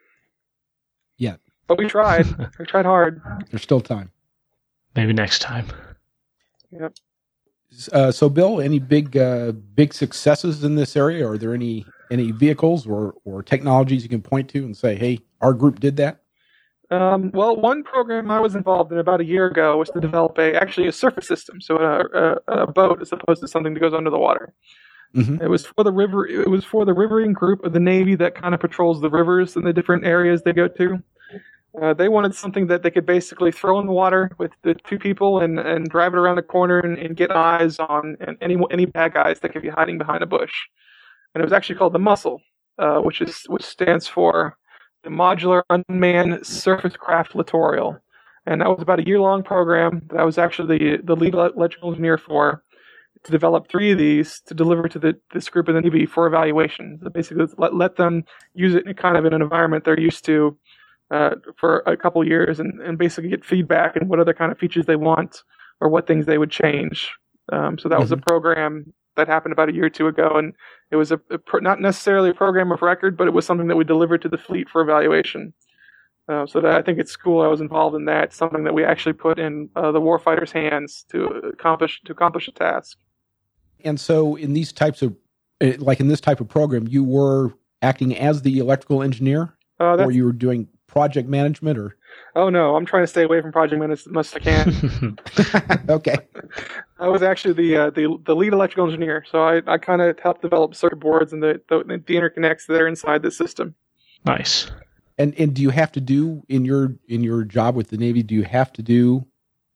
[SPEAKER 1] Yeah.
[SPEAKER 3] But we tried. we tried hard.
[SPEAKER 1] There's still time.
[SPEAKER 2] Maybe next time.
[SPEAKER 3] Yep.
[SPEAKER 1] Uh, so, Bill, any big uh, big successes in this area? Are there any any vehicles or, or technologies you can point to and say, hey, our group did that?
[SPEAKER 3] Um, well, one program I was involved in about a year ago was to develop a actually a surface system, so a, a, a boat as opposed to something that goes under the water. Mm-hmm. It was for the river. It was for the riverine group of the Navy that kind of patrols the rivers in the different areas they go to. Uh, they wanted something that they could basically throw in the water with the two people and, and drive it around the corner and, and get eyes on any any bad guys that could be hiding behind a bush. And it was actually called the Mussel, uh, which is which stands for the Modular Unmanned Surface Craft Littoral. And that was about a year-long program that I was actually the, the lead electrical engineer for, to develop three of these to deliver to the, this group of the Navy for evaluation. So basically, let, let them use it in kind of in an environment they're used to uh, for a couple of years and, and basically get feedback and what other kind of features they want or what things they would change. Um, so that mm-hmm. was a program that happened about a year or two ago, and it was a, a pro, not necessarily a program of record, but it was something that we delivered to the fleet for evaluation. Uh, so that I think it's cool I was involved in that, something that we actually put in uh, the warfighter's hands to accomplish to accomplish a task.
[SPEAKER 1] And so in these types of, like in this type of program, you were acting as the electrical engineer, uh, or you were doing project management, or?
[SPEAKER 3] Oh no, I'm trying to stay away from project management as much as I can.
[SPEAKER 1] Okay.
[SPEAKER 3] I was actually the uh, the the lead electrical engineer, so I, I kind of helped develop circuit boards and the, the the interconnects that are inside the system.
[SPEAKER 2] Nice.
[SPEAKER 1] And and do you have to do in your in your job with the Navy? Do you have to do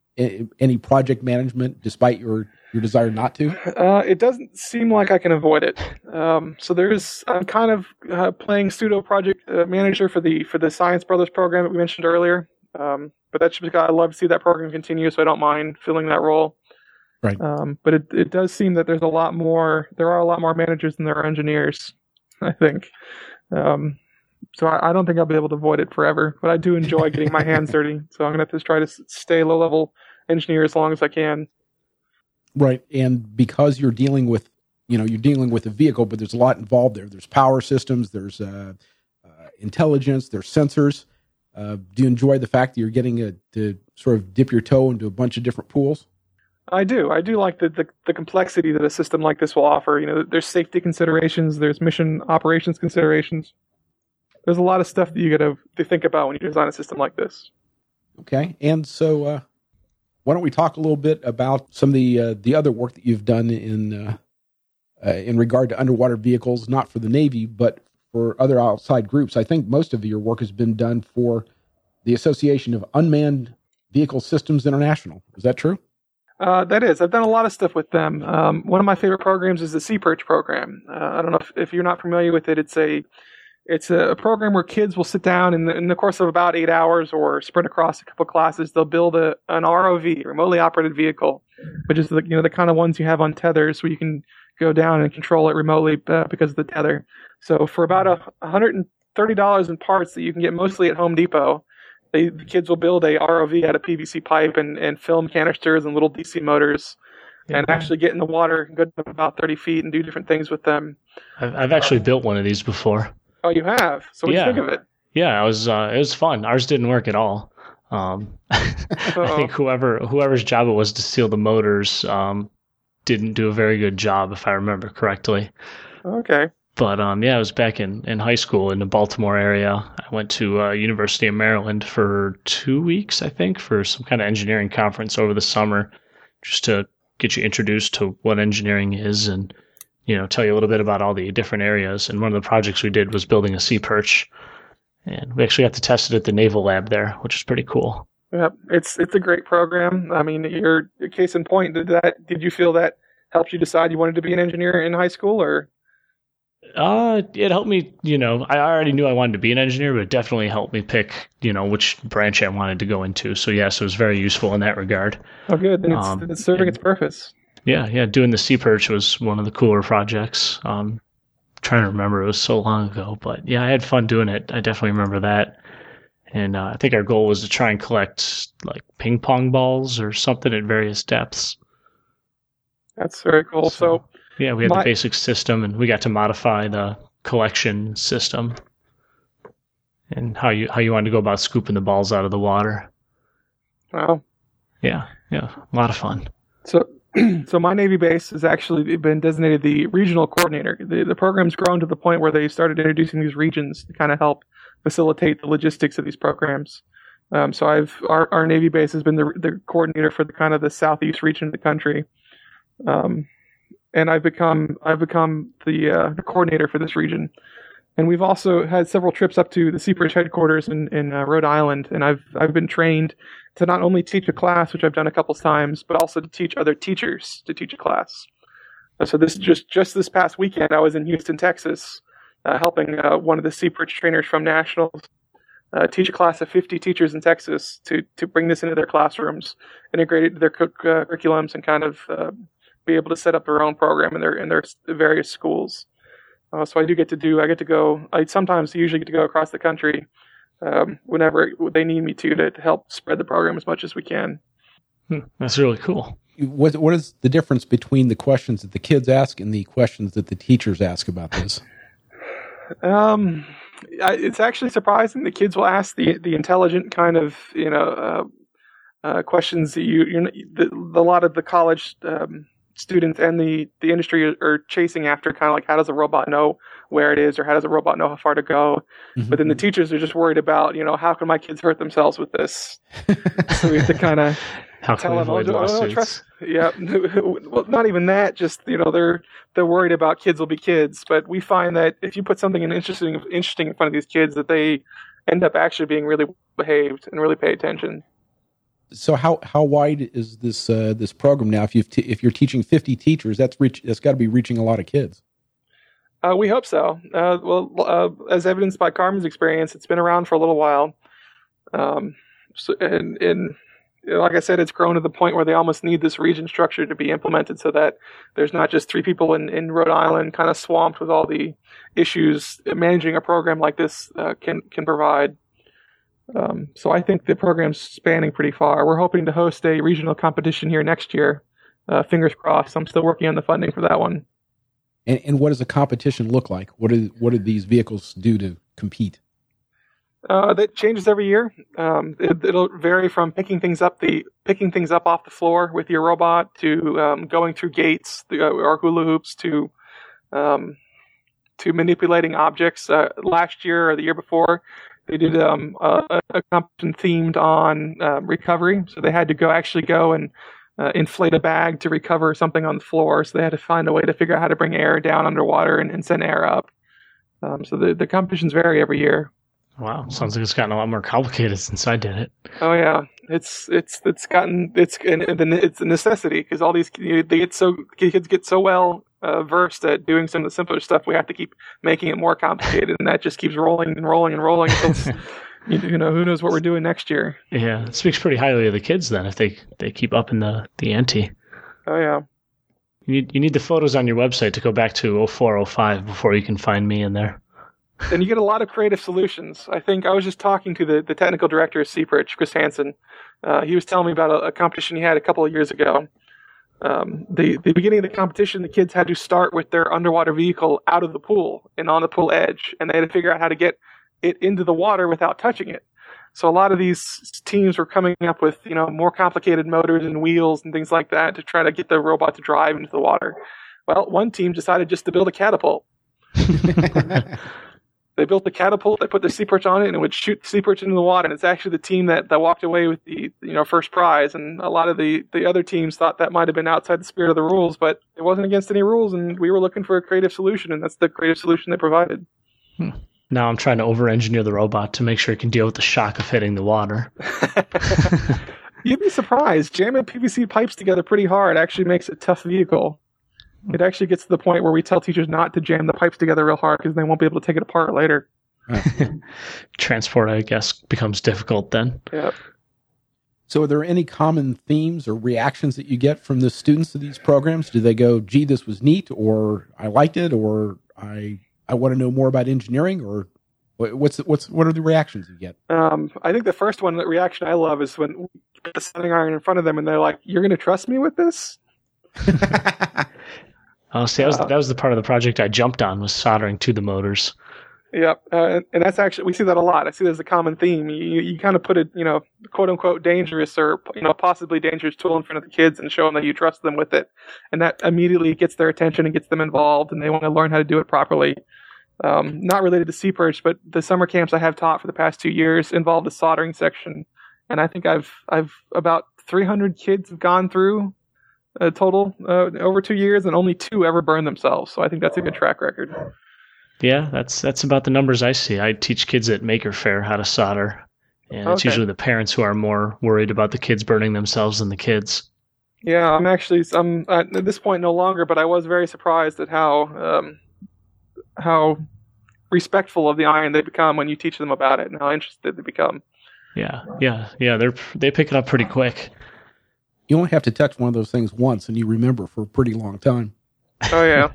[SPEAKER 1] any project management despite your, your desire not to?
[SPEAKER 3] Uh, it doesn't seem like I can avoid it. Um, so there's I'm kind of uh, playing pseudo project uh, manager for the for the Science Brothers program that we mentioned earlier. Um, but that's because I love to see that program continue, so I don't mind filling that role.
[SPEAKER 1] Right.
[SPEAKER 3] Um, but it it does seem that there's a lot more. There are a lot more managers than there are engineers, I think. Um, So I, I don't think I'll be able to avoid it forever, but I do enjoy getting my hands dirty. So I'm going to have to try to stay low-level engineer as long as I can.
[SPEAKER 1] Right, and because you're dealing with, you know, you're dealing with a vehicle, but there's a lot involved there. There's power systems, there's uh, uh, intelligence, there's sensors. Uh, do you enjoy the fact that you're getting a, to sort of dip your toe into a bunch of different pools?
[SPEAKER 3] I do. I do like the, the, the complexity that a system like this will offer. You know, there's safety considerations, there's mission operations considerations. There's a lot of stuff that you got to, to think about when you design a system like this.
[SPEAKER 1] Okay, and so uh, why don't we talk a little bit about some of the uh, the other work that you've done in uh, uh, in regard to underwater vehicles, not for the Navy, but for other outside groups. I think most of your work has been done for the Association of Unmanned Vehicle Systems International. Is that true?
[SPEAKER 3] Uh, that is. I've done a lot of stuff with them. Um, one of my favorite programs is the Sea Perch program. Uh, I don't know if, if you're not familiar with it. It's a It's a program where kids will sit down in the, in the course of about eight hours or sprint across a couple of classes. They'll build a, an R O V, remotely operated vehicle, which is the, you know, the kind of ones you have on tethers where you can go down and control it remotely uh, because of the tether. So for about a one hundred thirty dollars in parts that you can get mostly at Home Depot, they, the kids will build a R O V out of P V C pipe and, and film canisters and little D C motors. And yeah. actually get in the water, go to about thirty feet and do different things with them.
[SPEAKER 2] I've, I've actually uh, built one of these before.
[SPEAKER 3] Oh, you have? So what do
[SPEAKER 2] yeah.
[SPEAKER 3] you think of it?
[SPEAKER 2] Yeah, it was uh, it was fun. Ours didn't work at all. Um, I think whoever whoever's job it was to seal the motors um, didn't do a very good job, if I remember correctly.
[SPEAKER 3] Okay.
[SPEAKER 2] But um, yeah, I was back in, in high school in the Baltimore area. I went to uh, University of Maryland for two weeks, I think, for some kind of engineering conference over the summer, just to get you introduced to what engineering is and, you know, tell you a little bit about all the different areas. And one of the projects we did was building a sea perch. And we actually got to test it at the Naval Lab there, which is pretty cool.
[SPEAKER 3] Yeah, it's it's a great program. I mean, your case in point, did that did you feel that helped you decide you wanted to be an engineer in high school, or?
[SPEAKER 2] Uh, it helped me, you know, I already knew I wanted to be an engineer, but it definitely helped me pick, you know, which branch I wanted to go into. So yes, it was very useful in that regard.
[SPEAKER 3] Oh, good. Then it's, um, it's serving and, its purpose.
[SPEAKER 2] Yeah, yeah. Doing the sea perch was one of the cooler projects. Um, trying to remember, it was so long ago, but yeah, I had fun doing it. I definitely remember that. And uh, I think our goal was to try and collect like ping pong balls or something at various depths.
[SPEAKER 3] That's very cool. So, so
[SPEAKER 2] yeah, we had
[SPEAKER 3] my,
[SPEAKER 2] the basic system, and we got to modify the collection system and how you how you wanted to go about scooping the balls out of the water.
[SPEAKER 3] Wow.
[SPEAKER 2] Yeah, yeah, a lot of fun.
[SPEAKER 3] So, so my Navy base has actually been designated the regional coordinator. The, the program's grown to the point where they started introducing these regions to kind of help facilitate the logistics of these programs. Um, so I've our, our Navy base has been the, the coordinator for the kind of the southeast region of the country, um, and I've become I've become the, uh, the coordinator for this region. And we've also had several trips up to the Seabridge headquarters in, in uh, Rhode Island, and I've I've been trained to not only teach a class, which I've done a couple times, but also to teach other teachers to teach a class. Uh, so this just just this past weekend, I was in Houston, Texas, uh, helping uh, one of the Seabridge trainers from Nationals uh, teach a class of fifty teachers in Texas to to bring this into their classrooms, integrate it into their cu- uh, curriculums, and kind of uh, be able to set up their own program in their in their various schools. Uh, so I do get to do, I get to go, I sometimes usually get to go across the country um, whenever they need me to, to to help spread the program as much as we can.
[SPEAKER 2] Hmm, that's really cool.
[SPEAKER 1] What What is the difference between the questions that the kids ask and the questions that the teachers ask about this?
[SPEAKER 3] Um, I, it's actually surprising. The kids will ask the the intelligent kind of, you know, uh, uh, questions that you, you're, the, the, a lot of the college um students and the, the industry are, are chasing after, kind of like, how does a robot know where it is, or how does a robot know how far to go? Mm-hmm. But then the teachers are just worried about, you know, how can my kids hurt themselves with this? So we have to kind of tell them, oh, oh, trust. Yeah, well, not even that. Just, you know, they're they're worried about kids will be kids. But we find that if you put something interesting interesting in front of these kids, that they end up actually being really behaved and really pay attention.
[SPEAKER 1] So how, how wide is this uh, this program now? If you t- if you're teaching fifty teachers, that's reach that's got to be reaching a lot of kids.
[SPEAKER 3] Uh, we hope so. Uh, well, uh, as evidenced by Carmen's experience, it's been around for a little while. Um, so, and, and like I said, it's grown to the point where they almost need this region structure to be implemented, so that there's not just three people in, in Rhode Island kind of swamped with all the issues managing a program like this uh, can can provide. Um, so I think the program's spanning pretty far. We're hoping to host a regional competition here next year. Uh, fingers crossed. I'm still working on the funding for that one.
[SPEAKER 1] And, and what does a competition look like? What do what do these vehicles do to compete?
[SPEAKER 3] Uh, that changes every year. Um, it, it'll vary from picking things up the picking things up off the floor with your robot to um, going through gates the, uh, or hula hoops to um, to manipulating objects. Uh, last year or the year before, they did um, a, a competition themed on uh, recovery. So they had to go actually go and uh, inflate a bag to recover something on the floor. So they had to find a way to figure out how to bring air down underwater and, and send air up. Um, so the, the competitions vary every year.
[SPEAKER 2] Wow, sounds like it's gotten a lot more complicated since I did it.
[SPEAKER 3] Oh yeah, it's it's it's gotten it's and, and it's a necessity because all these you know, they get so kids get so well uh, versed at doing some of the simpler stuff. We have to keep making it more complicated, and that just keeps rolling and rolling and rolling until you, you know who knows what we're doing next year.
[SPEAKER 2] Yeah, it speaks pretty highly of the kids then if they they keep upping the the ante.
[SPEAKER 3] Oh yeah.
[SPEAKER 2] You need you need the photos on your website to go back to oh four oh five before you can find me in there.
[SPEAKER 3] And you get a lot of creative solutions. I think I was just talking to the, the technical director of Seabridge, Chris Hansen. Uh, he was telling me about a, a competition he had a couple of years ago. Um, the, the beginning of the competition, the kids had to start with their underwater vehicle out of the pool and on the pool edge, and they had to figure out how to get it into the water without touching it. So a lot of these teams were coming up with, you know, more complicated motors and wheels and things like that to try to get the robot to drive into the water. Well, one team decided just to build a catapult. They built the catapult, they put the sea perch on it, and it would shoot the sea perch into the water. And it's actually the team that, that walked away with the you know first prize. And a lot of the, the other teams thought that might have been outside the spirit of the rules, but it wasn't against any rules, and we were looking for a creative solution, and that's the creative solution they provided.
[SPEAKER 2] Hmm. Now I'm trying to over-engineer the robot to make sure it can deal with the shock of hitting the water.
[SPEAKER 3] You'd be surprised. Jamming P V C pipes together pretty hard actually makes a tough vehicle. It actually gets to the point where we tell teachers not to jam the pipes together real hard because they won't be able to take it apart later.
[SPEAKER 2] Transport, I guess, becomes difficult then.
[SPEAKER 3] Yeah.
[SPEAKER 1] So are there any common themes or reactions that you get from the students of these programs? Do they go, gee, this was neat, or I liked it, or I I want to know more about engineering, or what's what's what are the reactions you get?
[SPEAKER 3] Um, I think the first one, the reaction I love is when we put the sounding iron in front of them and they're like, "You're going to trust me with this?"
[SPEAKER 2] Oh, see, that was, that was the part of the project I jumped on, was soldering to the motors.
[SPEAKER 3] Yeah, uh, and, and that's actually, we see that a lot. I see there's a common theme. You, you kind of put a, you know, quote unquote dangerous or, you know, possibly dangerous tool in front of the kids and show them that you trust them with it. And that immediately gets their attention and gets them involved, and they want to learn how to do it properly. Um, not related to Sea Perch, but the summer camps I have taught for the past two years involved a soldering section and I think I've I've about three hundred kids have gone through a total uh, over two years, and only two ever burned themselves. So I think that's a good track record.
[SPEAKER 2] Yeah, that's that's about the numbers I see. I teach kids at Maker Faire how to solder, and it's
[SPEAKER 3] Okay.
[SPEAKER 2] usually the parents who are more worried about the kids burning themselves than the kids.
[SPEAKER 3] Yeah, I'm actually I'm at this point no longer, but I was very surprised at how um, how respectful of the iron they become when you teach them about it, and how interested they become.
[SPEAKER 2] Yeah, yeah, yeah. They're they pick it up pretty quick.
[SPEAKER 1] You only have to touch one of those things once, and you remember for a pretty long time.
[SPEAKER 3] Oh yeah.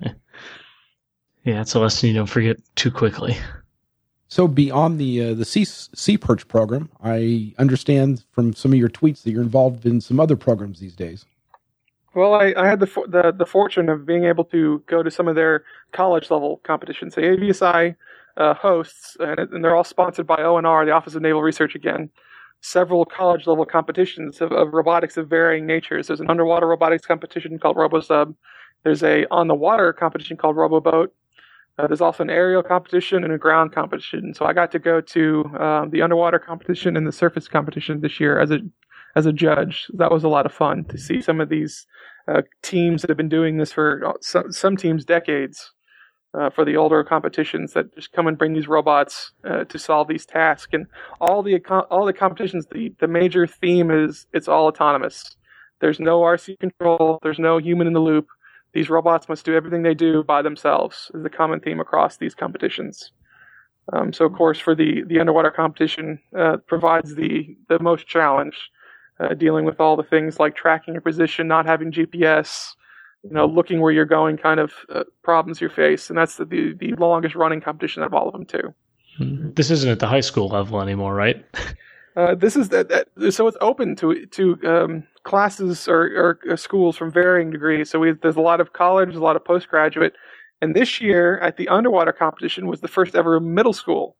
[SPEAKER 2] Yeah, it's a lesson you don't forget too quickly.
[SPEAKER 1] So beyond the uh, the Sea, sea Perch program, I understand from some of your tweets that you're involved in some other programs these days.
[SPEAKER 3] Well, I, I had the, for- the the fortune of being able to go to some of their college level competitions. The A V S I uh, hosts, and, it- and they're all sponsored by O N R, the Office of Naval Research again, several college level competitions of, of robotics of varying natures. There's an underwater robotics competition called RoboSub. There's a on the water competition called RoboBoat. Uh, there's also an aerial competition and a ground competition. So I got to go to um, the underwater competition and the surface competition this year as a as a judge. That was a lot of fun to see some of these uh, teams that have been doing this for uh, some, some teams decades uh, for the older competitions that just come and bring these robots uh, to solve these tasks. And all the all the competitions, the, the major theme is it's all autonomous. There's no R C control. There's no human in the loop. These robots must do everything they do by themselves is the common theme across these competitions. Um, so, of course, for the, the underwater competition, uh, provides the, the most challenge, uh, dealing with all the things like tracking your position, not having G P S, you know, looking where you're going kind of uh, problems you face. And that's the, the, the longest running competition of all of them, too.
[SPEAKER 2] This isn't at the high school level anymore, right?
[SPEAKER 3] Uh, this is that, that, so it's open to to um, classes or, or schools from varying degrees. So we, there's a lot of college, a lot of postgraduate, and this year at the underwater competition was the first ever middle school.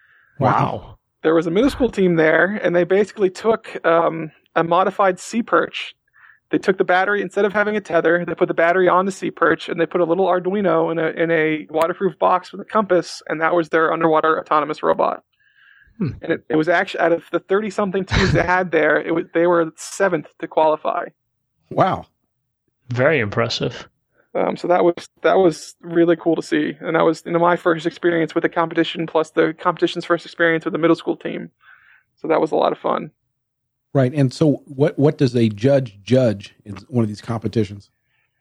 [SPEAKER 2] Wow.
[SPEAKER 3] There was a middle school team there, and they basically took um, a modified sea perch. They took the battery instead of having a tether. They put the battery on the sea perch, and they put a little Arduino in a in a waterproof box with a compass, and that was their underwater autonomous robot. Hmm. And it, it was actually, out of the thirty-something teams they had there, it was they were seventh to qualify.
[SPEAKER 1] Wow.
[SPEAKER 2] Very impressive.
[SPEAKER 3] Um, so that was that was really cool to see. And that was, you know, my first experience with the competition, plus the competition's first experience with the middle school team. So that was a lot of fun.
[SPEAKER 1] Right. And so what, what does a judge judge in one of these competitions?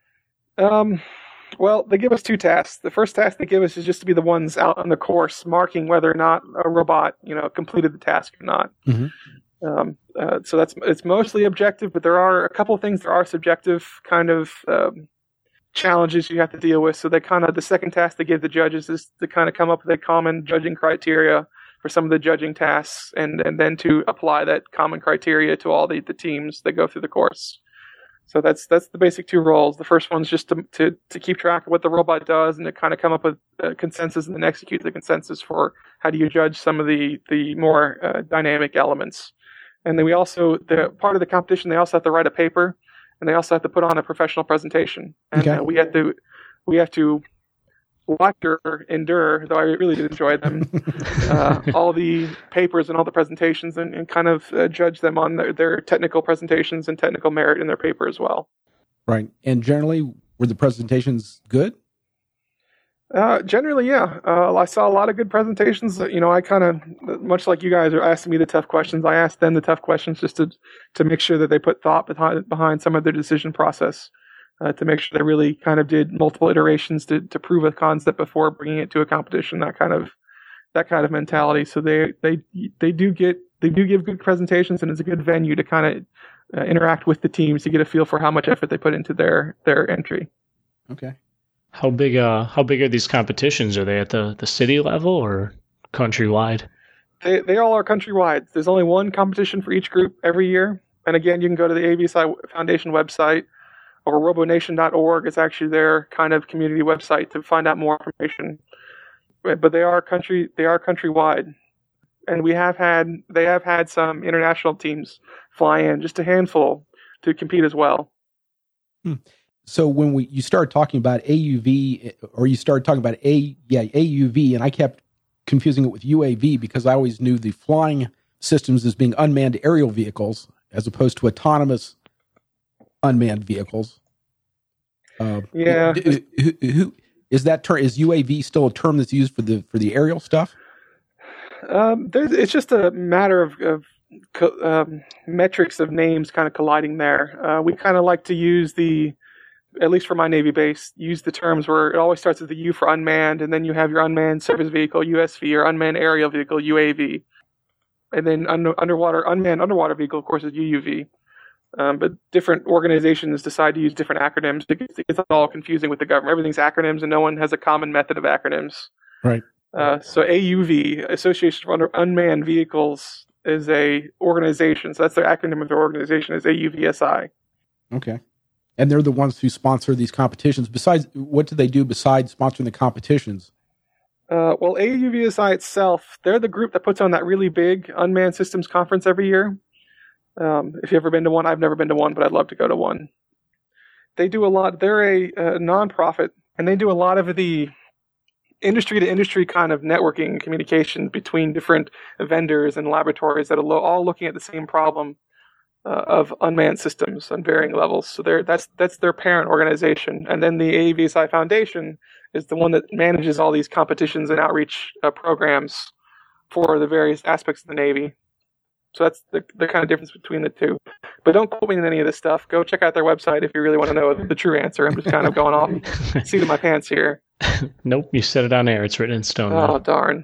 [SPEAKER 3] Um, well, they give us two tasks. The first task they give us is just to be the ones out on the course marking whether or not a robot, you know, completed the task or not.
[SPEAKER 1] Mm-hmm.
[SPEAKER 3] Um, uh, so that's it's mostly objective, but there are a couple of things that are subjective kind of um, challenges you have to deal with. So they kind of the second task they give the judges is to kind of come up with a common judging criteria for some of the judging tasks, and, and then to apply that common criteria to all the, the teams that go through the course. So that's that's the basic two roles. The first one's just to, to to keep track of what the robot does and to kind of come up with a consensus and then execute the consensus for how do you judge some of the the more uh, dynamic elements. And then we also, the part of the competition, they also have to write a paper, and they also have to put on a professional presentation. And
[SPEAKER 1] Okay.
[SPEAKER 3] uh, we have to we have to watch or endure, though I really did enjoy them, uh, all the papers and all the presentations, and, and kind of uh, judge them on their, their technical presentations and technical merit in their paper as well.
[SPEAKER 1] Right. And generally, were the presentations good?
[SPEAKER 3] Uh, generally, yeah. Uh, I saw a lot of good presentations. You know, I kind of, much like you guys are asking me the tough questions, I asked them the tough questions just to to make sure that they put thought behind, behind some of their decision process. Uh, to make sure they really kind of did multiple iterations to, to prove a concept before bringing it to a competition. That kind of that kind of mentality. So they they they do get they do give good presentations, and it's a good venue to kind of uh, interact with the teams to get a feel for how much effort they put into their their entry.
[SPEAKER 1] Okay.
[SPEAKER 2] How big uh how big are these competitions? Are they at the, the city level or countrywide?
[SPEAKER 3] They they all are countrywide. There's only one competition for each group every year. And again, you can go to the A V S I Foundation website, or robonation dot org is actually their kind of community website to find out more information. But they are country they are countrywide, and we have had they have had some international teams fly in, just a handful, to compete as well.
[SPEAKER 1] Hmm. So when we you started talking about A U V, or you started talking about a yeah A U V, and I kept confusing it with U A V because I always knew the flying systems as being unmanned aerial vehicles as opposed to autonomous unmanned vehicles. Uh,
[SPEAKER 3] yeah.
[SPEAKER 1] Who, who is that term? Is U A V still a term that's used for the for the aerial stuff?
[SPEAKER 3] Um, it's just a matter of, of co- um, metrics of names kind of colliding there. Uh, we kind of like to use the, at least for my Navy base, use the terms where it always starts with the U for unmanned, and then you have your unmanned surface vehicle, U S V, or unmanned aerial vehicle, U A V. And then un- underwater, unmanned underwater vehicle, of course, is U U V. Um, but different organizations decide to use different acronyms. It gets, it gets all confusing with the government. Everything's acronyms, and no one has a common method of acronyms.
[SPEAKER 1] Right.
[SPEAKER 3] Uh, so A U V, Association of Unmanned Vehicles, is a organization. So that's their acronym of their organization, is A U V S I.
[SPEAKER 1] Okay. And they're the ones who sponsor these competitions. Besides, what do they do besides sponsoring the competitions?
[SPEAKER 3] Uh, well, A U V S I itself, they're the group that puts on that really big unmanned systems conference every year. Um, if you've ever been to one, I've never been to one, but I'd love to go to one. They do a lot. They're a, a nonprofit, and they do a lot of the industry to industry kind of networking and communication between different vendors and laboratories that are lo- all looking at the same problem uh, of unmanned systems on varying levels. So they're, that's that's their parent organization, and then the A U V S I Foundation is the one that manages all these competitions and outreach uh, programs for the various aspects of the Navy. So that's the, the kind of difference between the two. But don't quote me on any of this stuff. Go check out their website if you really want to know the true answer. I'm just kind of going off seat of my pants here.
[SPEAKER 2] Nope, you said it on air. It's written in stone.
[SPEAKER 3] Oh,
[SPEAKER 2] now.
[SPEAKER 3] darn.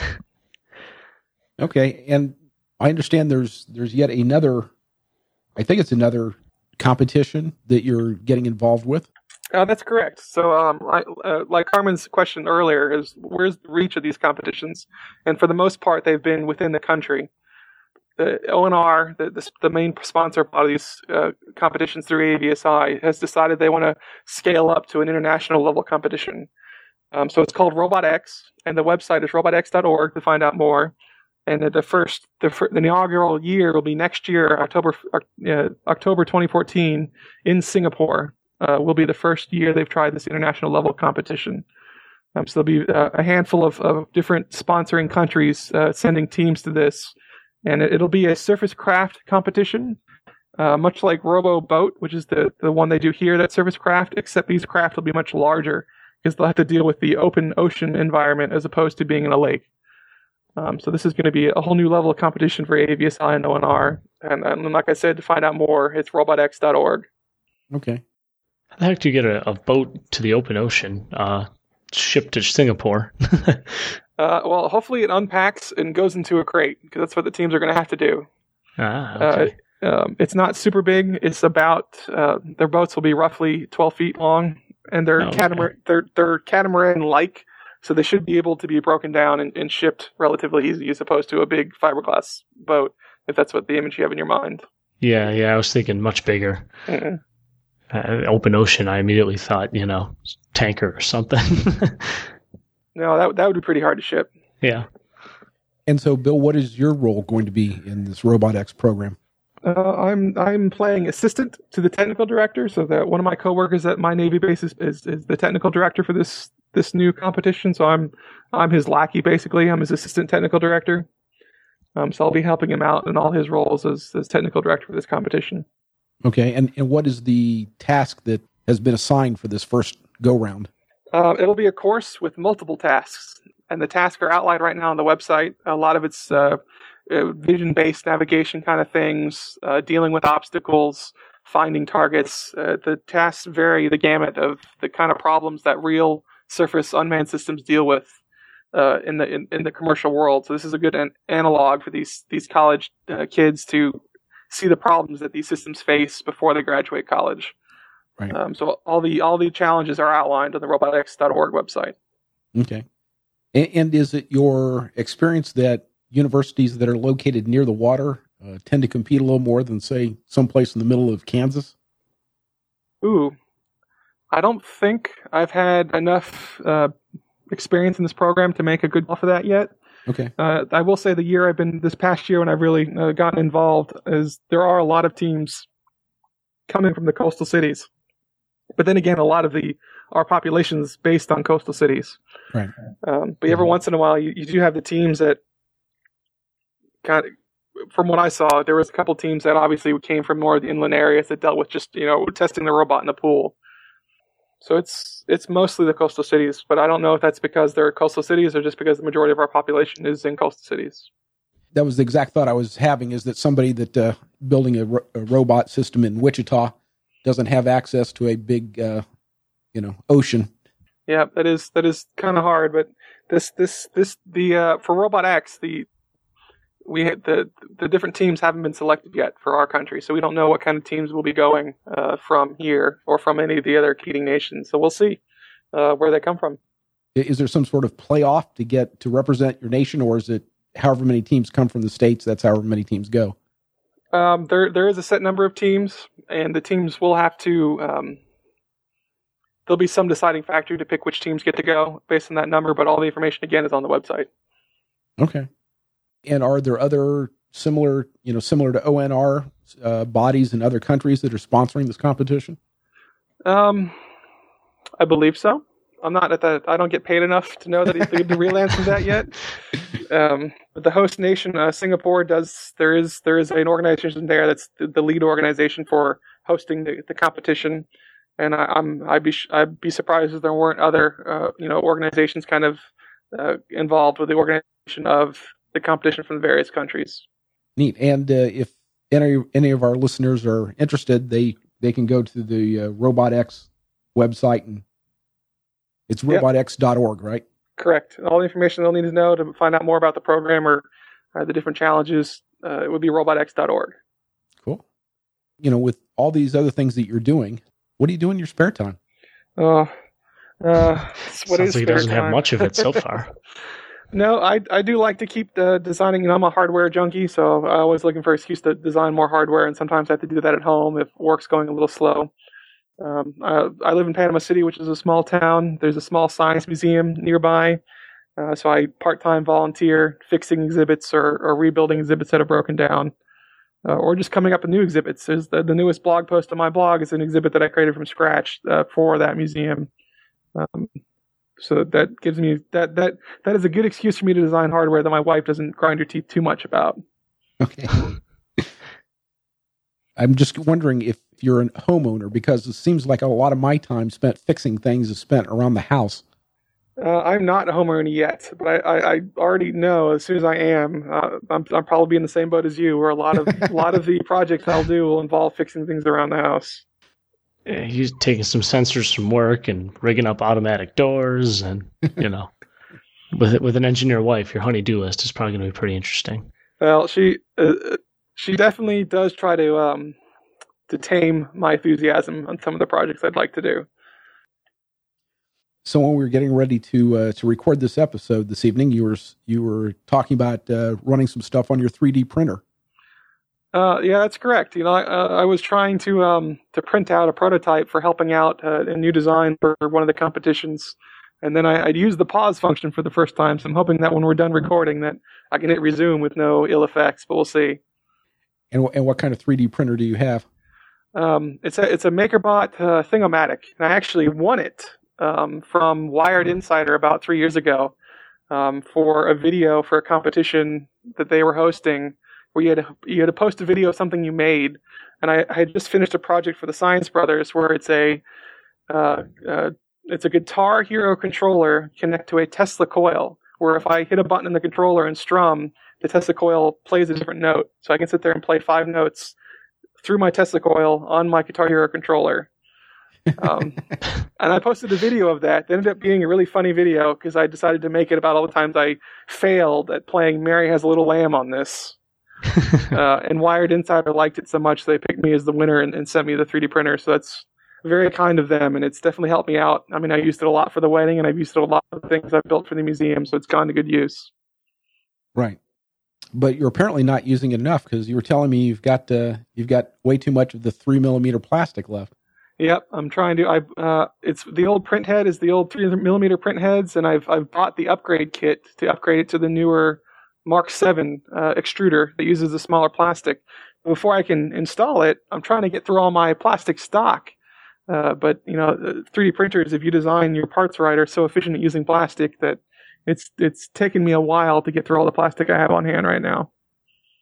[SPEAKER 1] Okay, and I understand there's there's yet another, I think it's another competition that you're getting involved with.
[SPEAKER 3] Uh, that's correct. So, um, I, uh, like Carmen's question earlier, is where's the reach of these competitions? And for the most part, they've been within the country. The O N R, the, the, the main sponsor of these uh, competitions through A U V S I, has decided they want to scale up to an international level competition. Um, so it's called RobotX, and the website is robot x dot org to find out more. And the first, the, the inaugural year will be next year, October uh, October twenty fourteen, in Singapore. Uh, will be the first year they've tried this international level competition. Um, so there'll be uh, a handful of, of different sponsoring countries uh, sending teams to this. And it, it'll be a surface craft competition, uh, much like Robo Boat, which is the, the one they do here, that surface craft, except these craft will be much larger because they'll have to deal with the open ocean environment as opposed to being in a lake. Um, so this is going to be a whole new level of competition for A U V S I and O N R. And, and like I said, to find out more, it's robot x dot org.
[SPEAKER 1] Okay.
[SPEAKER 2] How the heck do you get a, a boat to the open ocean, uh, shipped to Singapore?
[SPEAKER 3] uh, well, hopefully it unpacks and goes into a crate, because that's what the teams are going to have to do.
[SPEAKER 2] Ah, okay.
[SPEAKER 3] Uh, um, it's not super big. It's about, uh, their boats will be roughly twelve feet long, and they're,
[SPEAKER 2] oh,
[SPEAKER 3] catamaran,
[SPEAKER 2] okay.
[SPEAKER 3] they're, they're catamaran-like, so they should be able to be broken down and, and shipped relatively easy as opposed to a big fiberglass boat, if that's what the image you have in your mind.
[SPEAKER 2] Yeah, yeah, I was thinking much bigger.
[SPEAKER 3] Mm-hmm.
[SPEAKER 2] Uh, open ocean, I immediately thought, you know, tanker or something.
[SPEAKER 3] No, that that would be pretty hard to ship.
[SPEAKER 2] Yeah.
[SPEAKER 1] And so, Bill, what is your role going to be in this RobotX program?
[SPEAKER 3] Uh, I'm I'm playing assistant to the technical director, so that one of my coworkers at my Navy base is, is, is the technical director for this this new competition. So I'm I'm his lackey, basically. I'm his assistant technical director. Um, so I'll be helping him out in all his roles as as technical director for this competition.
[SPEAKER 1] Okay, and, and what is the task that has been assigned for this first go-round?
[SPEAKER 3] Uh, it'll be a course with multiple tasks, and the tasks are outlined right now on the website. A lot of it's uh, uh, vision-based navigation kind of things, uh, dealing with obstacles, finding targets. Uh, the tasks vary the gamut of the kind of problems that real surface unmanned systems deal with uh, in the in, in the commercial world. So this is a good an- analog for these these college uh, kids to see the problems that these systems face before they graduate college.
[SPEAKER 1] Right.
[SPEAKER 3] Um, so all the all the challenges are outlined on the robot x dot org website.
[SPEAKER 1] Okay. And, and is it your experience that universities that are located near the water uh, tend to compete a little more than, say, someplace in the middle of Kansas?
[SPEAKER 3] Ooh, I don't think I've had enough uh, experience in this program to make a good call for that yet.
[SPEAKER 1] Okay.
[SPEAKER 3] Uh, I will say the year I've been, this past year when I've really uh, gotten involved, is there are a lot of teams coming from the coastal cities. But then again, a lot of the our population is based on coastal cities.
[SPEAKER 1] Right.
[SPEAKER 3] Um, but every mm-hmm. once in a while, you, you do have the teams that kind of from what I saw, there was a couple teams that obviously came from more of the inland areas that dealt with just, you know, testing the robot in the pool. So it's it's mostly the coastal cities, but I don't know if that's because they're coastal cities or just because the majority of our population is in coastal cities.
[SPEAKER 1] That was the exact thought I was having, is that somebody that uh, building a, ro- a robot system in Wichita doesn't have access to a big, uh, you know, ocean.
[SPEAKER 3] Yeah, that is that is kind of hard, but this this this the uh, for Robot X, the we had the the different teams haven't been selected yet for our country, so we don't know what kind of teams will be going uh, from here or from any of the other Keating nations. So we'll see uh, where they come from.
[SPEAKER 1] Is there some sort of playoff to get to represent your nation, or is it however many teams come from the states? That's however many teams go.
[SPEAKER 3] Um, there there is a set number of teams, and the teams will have to. Um, There'll be some deciding factor to pick which teams get to go based on that number, but all the information, again, is on the website.
[SPEAKER 1] Okay. And are there other similar, you know, similar to O N R uh, bodies in other countries that are sponsoring this competition?
[SPEAKER 3] Um, I believe so. I'm not at that. I don't get paid enough to know that to give the real answer to that yet. Um, but the host nation, uh, Singapore, does. There is there is an organization there that's the, the lead organization for hosting the, the competition. And I, I'm I'd be I'd be surprised if there weren't other uh, you know organizations kind of uh, involved with the organization of the competition from the various countries.
[SPEAKER 1] Neat. And uh, if any any of our listeners are interested, they they can go to the uh, RobotX website, and it's robot x dot org, right?
[SPEAKER 3] Correct. All the information they'll need to know to find out more about the program or uh, the different challenges, uh, it would be robot x dot org.
[SPEAKER 1] Cool. You know, with all these other things that you're doing, what do you do in your spare time?
[SPEAKER 3] Oh, uh, what
[SPEAKER 2] Sounds
[SPEAKER 3] is
[SPEAKER 2] like he
[SPEAKER 3] spare
[SPEAKER 2] doesn't
[SPEAKER 3] time?
[SPEAKER 2] have much of it so far.
[SPEAKER 3] No, I I do like to keep the designing. You know, I'm a hardware junkie, so I'm always looking for an excuse to design more hardware, and sometimes I have to do that at home if work's going a little slow. Um, I, I live in Panama City, which is a small town. There's a small science museum nearby, uh, so I part-time volunteer fixing exhibits or, or rebuilding exhibits that are broken down. Uh, or just coming up with new exhibits. There's the, the newest blog post on my blog is an exhibit that I created from scratch uh, for that museum. Um, so that gives me that that that is a good excuse for me to design hardware that my wife doesn't grind her teeth too much about.
[SPEAKER 1] Okay. I'm just wondering if you're a homeowner, because it seems like a lot of my time spent fixing things is spent around the house.
[SPEAKER 3] Uh, I'm not a homeowner yet, but I, I, I already know as soon as I am, uh, I'm, I'm probably in the same boat as you, where a lot of a lot of the projects I'll do will involve fixing things around the house.
[SPEAKER 2] Yeah, he's taking some sensors from work and rigging up automatic doors, and you know, with with an engineer wife, your honey-do list is probably going to be pretty interesting.
[SPEAKER 3] Well, she uh, she definitely does try to um, to tame my enthusiasm on some of the projects I'd like to do.
[SPEAKER 1] So when we were getting ready to uh, to record this episode this evening, you were you were talking about uh, running some stuff on your three D printer.
[SPEAKER 3] Uh, yeah, that's correct. You know, I, uh, I was trying to um, to print out a prototype for helping out uh, a new design for one of the competitions, and then I, I'd use the pause function for the first time. So I'm hoping that when we're done recording, that I can hit resume with no ill effects. But we'll see.
[SPEAKER 1] And and what kind of three D printer do you have?
[SPEAKER 3] Um, it's a it's a MakerBot uh, Thing-O-Matic, and I actually won it. Um, from Wired Insider about three years ago um, for a video for a competition that they were hosting, where you had to, you had to post a video of something you made. And I, I had just finished a project for the Science Brothers where it's a uh, uh, it's a Guitar Hero controller connect to a Tesla coil, where if I hit a button in the controller and strum, the Tesla coil plays a different note. So I can sit there and play five notes through my Tesla coil on my Guitar Hero controller. um, and I posted a video of that. It ended up being a really funny video because I decided to make it about all the times I failed at playing Mary Has a Little Lamb on this. uh, and Wired Insider liked it so much they picked me as the winner and, and sent me the three D printer. So that's very kind of them, and it's definitely helped me out. I mean, I used it a lot for the wedding, and I've used it a lot for the things I've built for the museum, so it's gone to good use.
[SPEAKER 1] Right. But you're apparently not using it enough, because you were telling me you've got uh, you've got way too much of the three millimeter plastic left.
[SPEAKER 3] Yep, I'm trying to. I uh, it's the old print head is the old three millimeter print heads, and I've I've bought the upgrade kit to upgrade it to the newer Mark seven uh, extruder that uses the smaller plastic. Before I can install it, I'm trying to get through all my plastic stock. Uh, but you know, three D printers, if you design your parts right, are so efficient at using plastic that it's it's taken me a while to get through all the plastic I have on hand right now.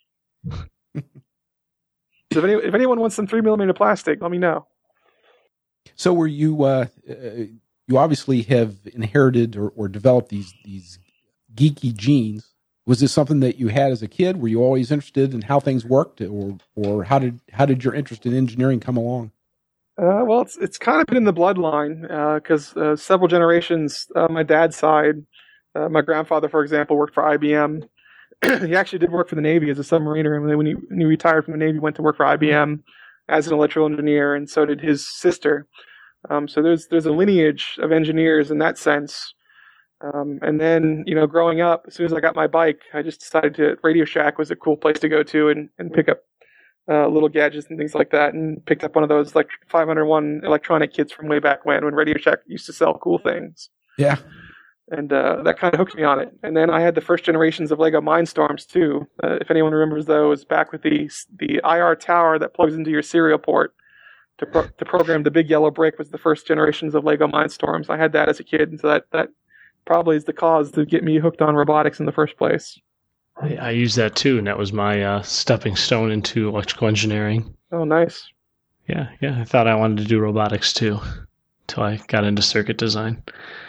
[SPEAKER 3] So if, any, if anyone wants some three millimeter plastic, let me know.
[SPEAKER 1] So were you, uh, uh, you obviously have inherited or, or developed these, these geeky genes. Was this something that you had as a kid? Were you always interested in how things worked, or, or how did, how did your interest in engineering come along?
[SPEAKER 3] Uh, well, it's, it's kind of been in the bloodline, uh, cause, uh, several generations, uh, my dad's side, uh, my grandfather, for example, worked for I B M. He actually did work for the Navy as a submariner, and when he, when he retired from the Navy, went to work for I B M as an electrical engineer, and so did his sister. Um, so there's there's a lineage of engineers in that sense. Um, and then, you know, growing up, as soon as I got my bike, I just decided to Radio Shack was a cool place to go to and, and pick up uh, little gadgets and things like that, and picked up one of those like five oh one electronic kits from way back when, when Radio Shack used to sell cool things.
[SPEAKER 1] Yeah.
[SPEAKER 3] And uh, that kind of hooked me on it. And then I had the first generations of Lego Mindstorms too. Uh, if anyone remembers those, back with the the I R tower that plugs into your serial port to pro- to program the big yellow brick was the first generations of Lego Mindstorms. I had that as a kid, and so that that probably is the cause to get me hooked on robotics in the first place.
[SPEAKER 2] I, I used that too, and that was my uh, stepping stone into electrical engineering.
[SPEAKER 3] Oh, nice.
[SPEAKER 2] Yeah, yeah. I thought I wanted to do robotics too, until I got into circuit design.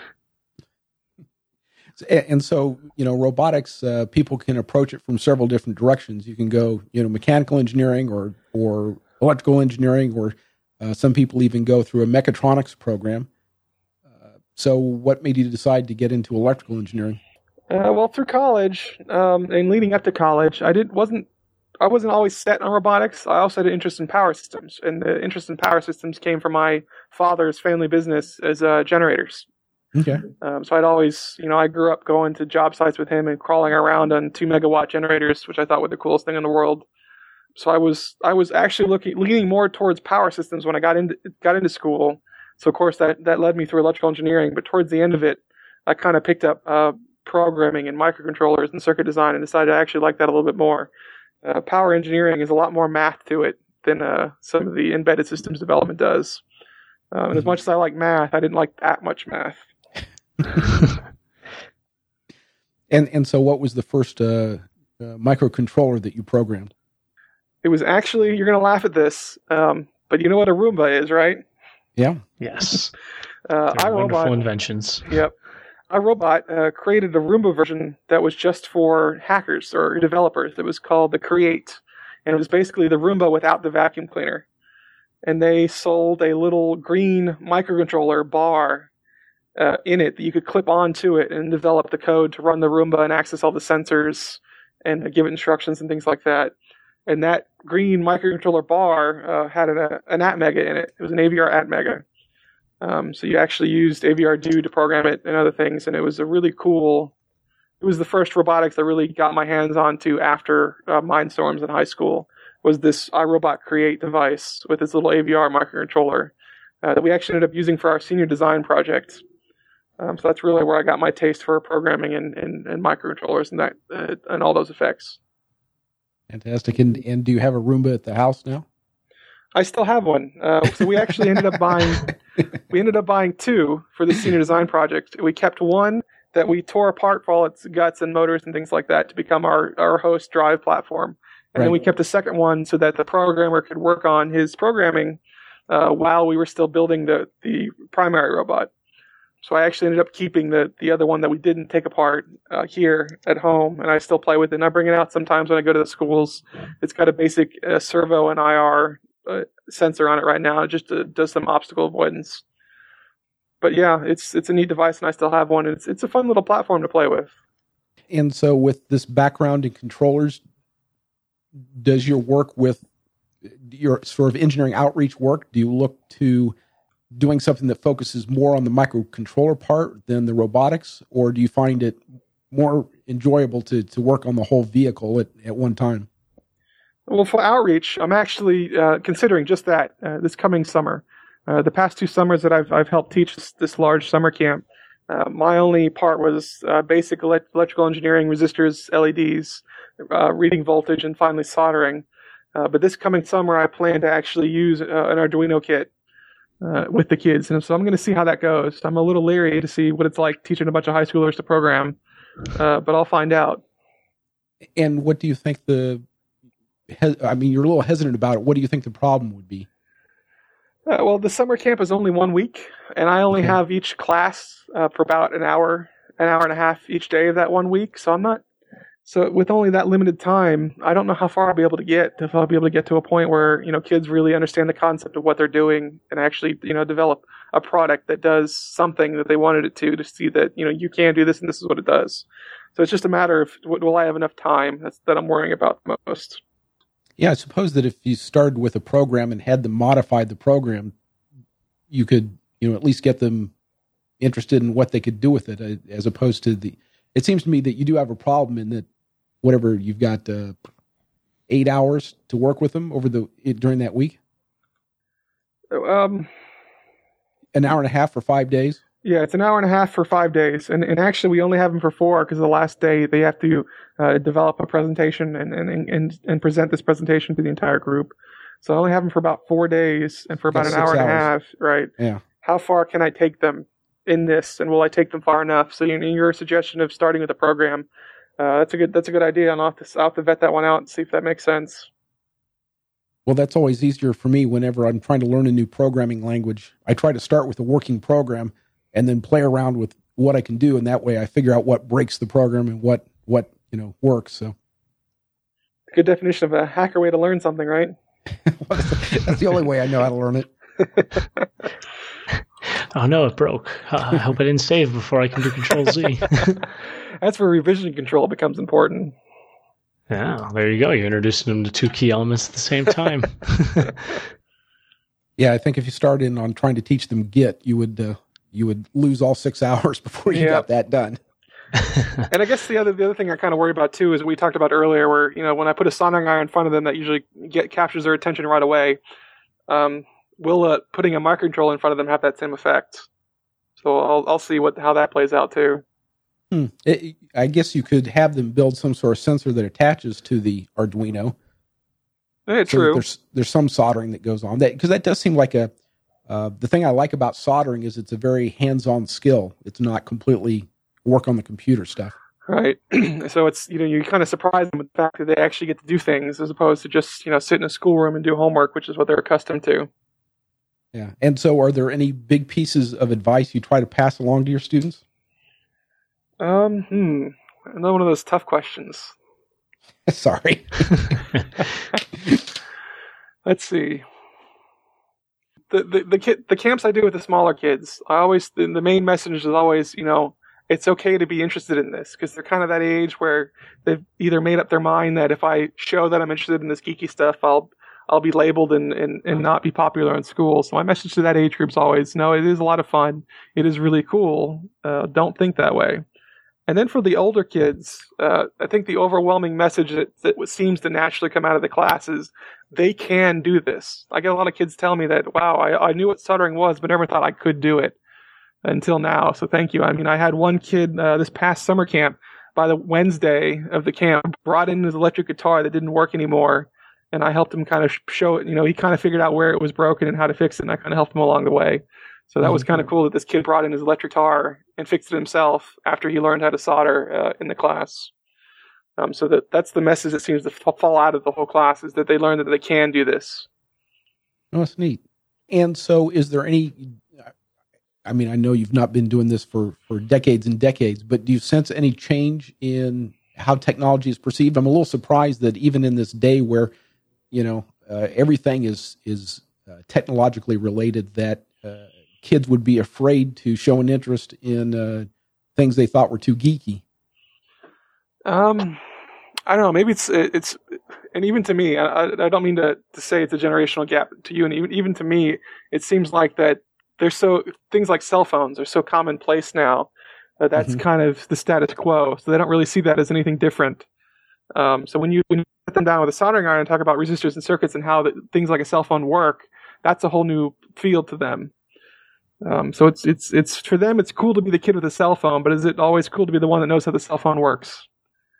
[SPEAKER 1] And so, you know, robotics, uh, people can approach it from several different directions. You can go, you know, mechanical engineering or, or electrical engineering, or uh, some people even go through a mechatronics program. Uh, so what made you decide to get into electrical engineering?
[SPEAKER 3] Uh, well, through college, um, and leading up to college, I did, wasn't, I wasn't always set on robotics. I also had an interest in power systems, and the interest in power systems came from my father's family business as uh, generators.
[SPEAKER 1] Okay.
[SPEAKER 3] Um, so I'd always, you know, I grew up going to job sites with him and crawling around on two megawatt generators, which I thought were the coolest thing in the world. So I was, I was actually looking, leaning more towards power systems when I got into, got into school. So of course that, that led me through electrical engineering, but towards the end of it, I kind of picked up, uh, programming and microcontrollers and circuit design and decided I actually like that a little bit more. Uh, power engineering is a lot more math to it than, uh, some of the embedded systems development does. Um, and as much as I like math, I didn't like that much math.
[SPEAKER 1] and and so what was the first uh, uh, microcontroller that you programmed?
[SPEAKER 3] It was actually, you're going to laugh at this, um, but you know what a Roomba is, right?
[SPEAKER 1] Yeah.
[SPEAKER 2] Yes.
[SPEAKER 3] Uh,
[SPEAKER 2] They're
[SPEAKER 3] iRobot,
[SPEAKER 2] wonderful inventions.
[SPEAKER 3] Yep. iRobot uh, created a Roomba version that was just for hackers or developers. It was called the Create, and it was basically the Roomba without the vacuum cleaner. And they sold a little green microcontroller bar Uh, in it that you could clip onto it and develop the code to run the Roomba and access all the sensors and uh, give it instructions and things like that. And that green microcontroller bar uh, had an, uh, an Atmega in it. It was an A V R Atmega. Um, so you actually used A V R Do to program it and other things. And it was a really cool, it was the first robotics I really got my hands onto after uh, Mindstorms in high school, was this iRobot Create device with this little A V R microcontroller uh, that we actually ended up using for our senior design project. Um, so that's really where I got my taste for programming and, and, and microcontrollers and that uh, and all those effects.
[SPEAKER 1] Fantastic. And and do you have a Roomba at the house now?
[SPEAKER 3] I still have one. Uh, so we actually ended up buying we ended up buying two for the senior design project. We kept one that we tore apart for all its guts and motors and things like that to become our, our host drive platform. And right. Then we kept a second one so that the programmer could work on his programming uh, while we were still building the, the primary robot. So I actually ended up keeping the, the other one that we didn't take apart uh, here at home, and I still play with it. And I bring it out sometimes when I go to the schools. It's got a basic uh, servo and I R uh, sensor on it right now. It just uh, does some obstacle avoidance. But yeah, it's it's a neat device, and I still have one. And it's it's a fun little platform to play with.
[SPEAKER 1] And so, with this background in controllers, does your work with your sort of engineering outreach work? Do you look to doing something that focuses more on the microcontroller part than the robotics, or do you find it more enjoyable to, to work on the whole vehicle at, at one time?
[SPEAKER 3] Well, for outreach, I'm actually uh, considering just that uh, this coming summer. Uh, the past two summers that I've I've helped teach this, this large summer camp, uh, my only part was uh, basic elect- electrical engineering, resistors, L E Ds, uh, reading voltage, and finally soldering. Uh, but this coming summer, I plan to actually use uh, an Arduino kit Uh, with the kids, and so I'm going to see how that goes. I'm a little leery to see what it's like teaching a bunch of high schoolers to program, uh, but I'll find out.
[SPEAKER 1] And what do you think the he- I mean, you're a little hesitant about it. What do you think the problem would be?
[SPEAKER 3] Uh, well, the summer camp is only one week, and I only
[SPEAKER 1] Okay.
[SPEAKER 3] have each class uh, for about an hour, an hour and a half each day of that one week. So I'm not. So with only that limited time, I don't know how far I'll be able to get. If I'll be able to get to a point where you know kids really understand the concept of what they're doing and actually you know develop a product that does something that they wanted it to. To see that you know you can do this and this is what it does. So it's just a matter of will I have enough time? That's that I'm worrying about the most.
[SPEAKER 1] Yeah, I suppose that if you started with a program and had them modify the program, you could, you know, at least get them interested in what they could do with it, uh, as opposed to the. It seems to me that you do have a problem in that whatever you've got uh, eight hours to work with them over the during that week.
[SPEAKER 3] Um,
[SPEAKER 1] An hour and a half for five days.
[SPEAKER 3] Yeah, it's an hour and a half for five days, and and actually we only have them for four because the last day they have to uh, develop a presentation and, and and and present this presentation to the entire group. So I only have them for about four days and for about
[SPEAKER 1] That's
[SPEAKER 3] an hour
[SPEAKER 1] six
[SPEAKER 3] and a
[SPEAKER 1] hours.
[SPEAKER 3] half. Right?
[SPEAKER 1] Yeah.
[SPEAKER 3] How far can I take them in this, and will I take them far enough? So you know, your suggestion of starting with a program, uh, that's a good that's a good idea. And I'll have to I'll have to vet that one out and see if that makes sense.
[SPEAKER 1] Well, that's always easier for me whenever I'm trying to learn a new programming language. I try to start with a working program and then play around with what I can do, and that way I figure out what breaks the program and what, what you know works. So,
[SPEAKER 3] Good definition of a hacker way to learn something, right?
[SPEAKER 1] that's the only way I know how to learn it.
[SPEAKER 2] Oh no, it broke. Uh, I hope I didn't save before I can do Control Z.
[SPEAKER 3] That's where revision control becomes important.
[SPEAKER 2] Yeah, there you go. You're introducing them to two key elements at the same time.
[SPEAKER 1] Yeah, I think if you start in on trying to teach them Git, you would uh, you would lose all six hours before you
[SPEAKER 3] Yeah.
[SPEAKER 1] got that done.
[SPEAKER 3] And I guess the other the other thing I kind of worry about too is we talked about earlier, where you know when I put a soldering iron in front of them, that usually get captures their attention right away. Um, will uh, putting a microcontroller in front of them have that same effect? So I'll I'll see what how that plays out too.
[SPEAKER 1] Hmm. It, I guess you could have them build some sort of sensor that attaches to the Arduino.
[SPEAKER 3] Yeah,
[SPEAKER 1] So that
[SPEAKER 3] true.
[SPEAKER 1] there's there's some soldering that goes on that, because that does seem like a uh, the thing I like about soldering is it's a very hands-on skill. It's not completely work on the computer stuff.
[SPEAKER 3] Right. So it's you know you kind of surprise them with the fact that they actually get to do things as opposed to just you know sit in a schoolroom and do homework, which is what they're accustomed to.
[SPEAKER 1] Yeah. And so, are there any big pieces of advice you try to pass along to your students?
[SPEAKER 3] Um, hmm. Another one of those tough questions.
[SPEAKER 1] Sorry.
[SPEAKER 3] Let's see. The the the, kid, the camps I do with the smaller kids, I always the, the main message is always, you know, it's okay to be interested in this because they're kind of that age where they've either made up their mind that if I show that I'm interested in this geeky stuff, I'll I'll be labeled and, and, and not be popular in school. So my message to that age group is always, no, it is a lot of fun. It is really cool. Uh, don't think that way. And then for the older kids, uh, I think the overwhelming message that, that seems to naturally come out of the class is they can do this. I get a lot of kids tell me that, wow, I, I knew what soldering was, but never thought I could do it until now. So thank you. I mean, I had one kid uh, this past summer camp, by the Wednesday of the camp, brought in his electric guitar that didn't work anymore. And I helped him kind of show it, you know, he kind of figured out where it was broken and how to fix it. And I kind of helped him along the way. So that was kind of cool that this kid brought in his electric guitar and fixed it himself after he learned how to solder uh, in the class. Um, so that that's the message that seems to f- fall out of the whole class is that they learn that they can do this.
[SPEAKER 1] Oh, that's neat. And so, is there any? I mean, I know you've not been doing this for for decades and decades, but do you sense any change in how technology is perceived? I'm a little surprised that even in this day where, you know, uh, everything is is uh, technologically related, that uh, kids would be afraid to show an interest in uh, things they thought were too geeky.
[SPEAKER 3] Um, I don't know. Maybe it's it's, and even to me, I, I don't mean to, to say it's a generational gap to you, and even even to me, it seems like that there's so things like cell phones are so commonplace now that that's
[SPEAKER 1] Mhm.
[SPEAKER 3] kind of the status quo. So they don't really see that as anything different. Um, so when you when you put them down with a soldering iron and talk about resistors and circuits and how the, things like a cell phone work, that's a whole new field to them. Um, so it's it's it's for them. It's cool to be the kid with a cell phone, but is it always cool to be the one that knows how the cell phone works?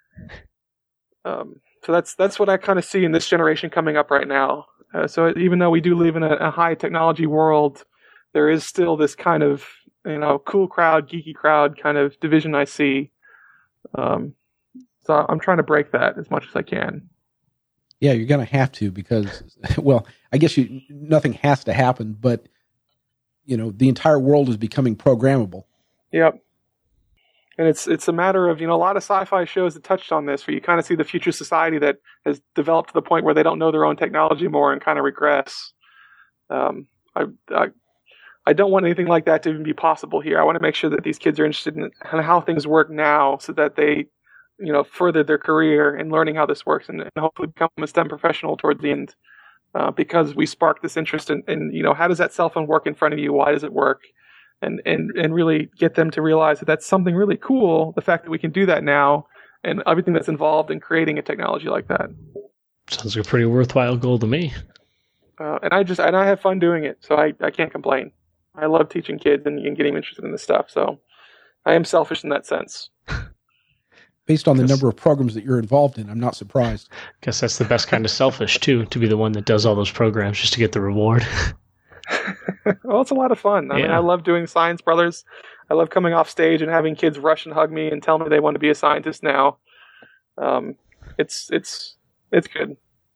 [SPEAKER 3] Um, so that's that's what I kind of see in this generation coming up right now. Uh, so even though we do live in a, a high technology world, there is still this kind of you know cool crowd, geeky crowd kind of division I see. Um, so I'm trying to break that as much as I can.
[SPEAKER 1] Yeah, you're going to have to because, well, I guess you, nothing has to happen, but, you know, the entire world is becoming programmable.
[SPEAKER 3] Yep. And it's it's a matter of, you know, a lot of sci-fi shows that touched on this, where you kind of see the future society that has developed to the point where they don't know their own technology more and kind of regress. Um, I, I I don't want anything like that to even be possible here. I want to make sure that these kids are interested in how things work now so that they, you know, further their career in learning how this works and, and hopefully become a STEM professional towards the end. Uh, because we sparked this interest in, in, you know, how does that cell phone work in front of you? Why does it work? And, and, and really get them to realize that that's something really cool, the fact that we can do that now, and everything that's involved in creating a technology like that.
[SPEAKER 2] Sounds like a pretty worthwhile goal to me.
[SPEAKER 3] Uh, and I just, and I have fun doing it, so I, I can't complain. I love teaching kids and, and getting them interested in this stuff, so I am selfish in that sense.
[SPEAKER 1] Based on the number of programs that you're involved in, I'm not surprised.
[SPEAKER 2] Guess that's the best kind of selfish, too, to be the one that does all those programs just to get the reward.
[SPEAKER 3] Well, it's a lot of fun. I yeah. mean, I love doing Science Brothers. I love coming off stage and having kids rush and hug me and tell me they want to be a scientist now. Um, it's it's it's good.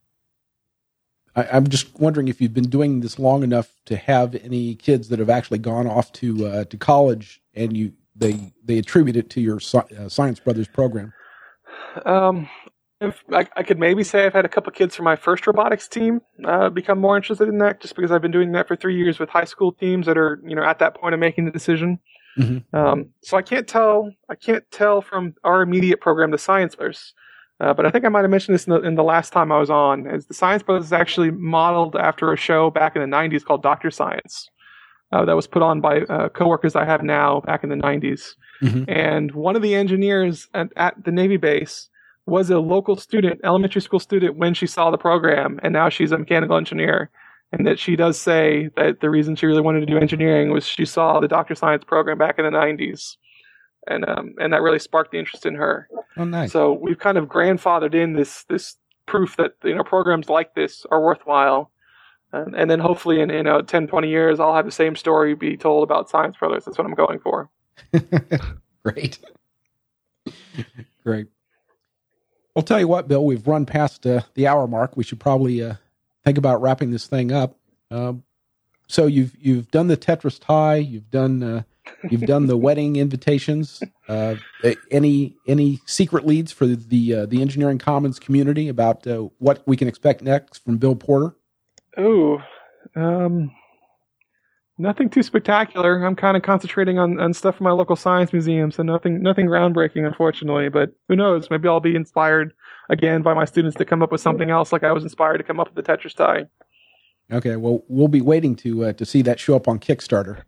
[SPEAKER 1] I, I'm just wondering if you've been doing this long enough to have any kids that have actually gone off to uh, to college and you they they attribute it to your uh, Science Brothers program.
[SPEAKER 3] Um. If I, I could maybe say I've had a couple kids from my first robotics team uh, become more interested in that, just because I've been doing that for three years with high school teams that are, you know, at that point of making the decision. Mm-hmm. Um, so I can't tell. I can't tell from our immediate program, the Science Brothers, uh, but I think I might have mentioned this in the, in the last time I was on. As the Science Brothers is actually modeled after a show back in the nineties called Doctor Science, uh, that was put on by uh, coworkers I have now back in the nineties, mm-hmm. and one of the engineers at, at the Navy base was a local student, elementary school student, when she saw the program, and now she's a mechanical engineer. And that she does say that the reason she really wanted to do engineering was she saw the Doctor Science program back in the nineties, and um, and that really sparked the interest in her.
[SPEAKER 1] Oh, nice.
[SPEAKER 3] So we've kind of grandfathered in this this proof that, you know, programs like this are worthwhile, and, and then hopefully in you know ten, twenty years I'll have the same story be told about Science Brothers. That's what I'm going for.
[SPEAKER 1] Great, great. I'll tell you what, Bill, we've run past uh, the hour mark. We should probably uh, think about wrapping this thing up. Um, so you've you've done the Tetris tie, you've done uh, you've done the wedding invitations. Uh, any any secret leads for the uh, the Engineering Commons community about uh, what we can expect next from Bill Porter?
[SPEAKER 3] Oh, um, nothing too spectacular. I'm kind of concentrating on, on stuff from my local science museum, so nothing nothing groundbreaking, unfortunately. But who knows? Maybe I'll be inspired again by my students to come up with something else, like I was inspired to come up with the Tetris tie.
[SPEAKER 1] Okay, well, we'll be waiting to uh, to see that show up on Kickstarter.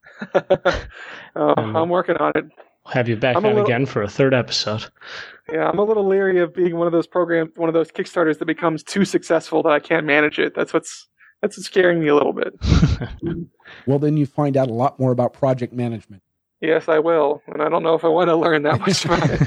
[SPEAKER 3] oh, I'm working on it.
[SPEAKER 2] We'll have you back
[SPEAKER 3] I'm
[SPEAKER 2] on
[SPEAKER 3] little,
[SPEAKER 2] again for a third episode.
[SPEAKER 3] Yeah, I'm a little leery of being one of those programs, one of those Kickstarters that becomes too successful that I can't manage it. That's what's That's what's scaring me a little bit.
[SPEAKER 1] Well, then you find out a lot more about project management.
[SPEAKER 3] Yes, I will. And I don't know if I want to learn that much about it.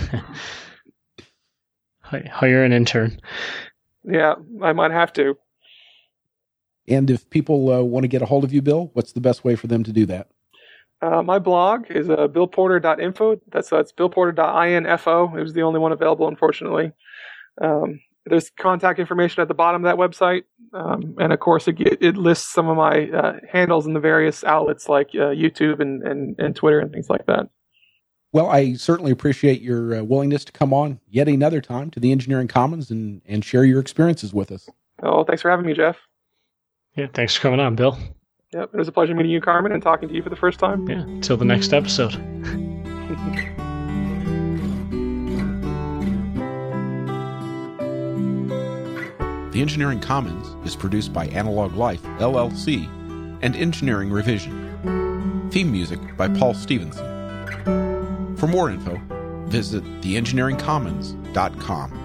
[SPEAKER 2] Hire an intern.
[SPEAKER 3] Yeah, I might have to.
[SPEAKER 1] And if people uh, want to get a hold of you, Bill, what's the best way for them to do that?
[SPEAKER 3] Uh, my blog is uh, bill porter dot info. That's, uh, that's bill porter dot info. It was the only one available, unfortunately. Um, There's contact information at the bottom of that website. Um, and, of course, it, it lists some of my uh, handles in the various outlets like uh, YouTube and, and, and Twitter and things like that.
[SPEAKER 1] Well, I certainly appreciate your uh, willingness to come on yet another time to the Engineering Commons and, and share your experiences with us.
[SPEAKER 3] Oh, thanks for having me, Jeff.
[SPEAKER 2] Yeah, thanks for coming on, Bill.
[SPEAKER 3] Yep, it was a pleasure meeting you, Carmen, and talking to you for the first time.
[SPEAKER 2] Yeah, until the next episode.
[SPEAKER 1] The Engineering Commons is produced by Analog Life, L L C, and Engineering Revision. Theme music by Paul Stevenson. For more info, visit the engineering commons dot com.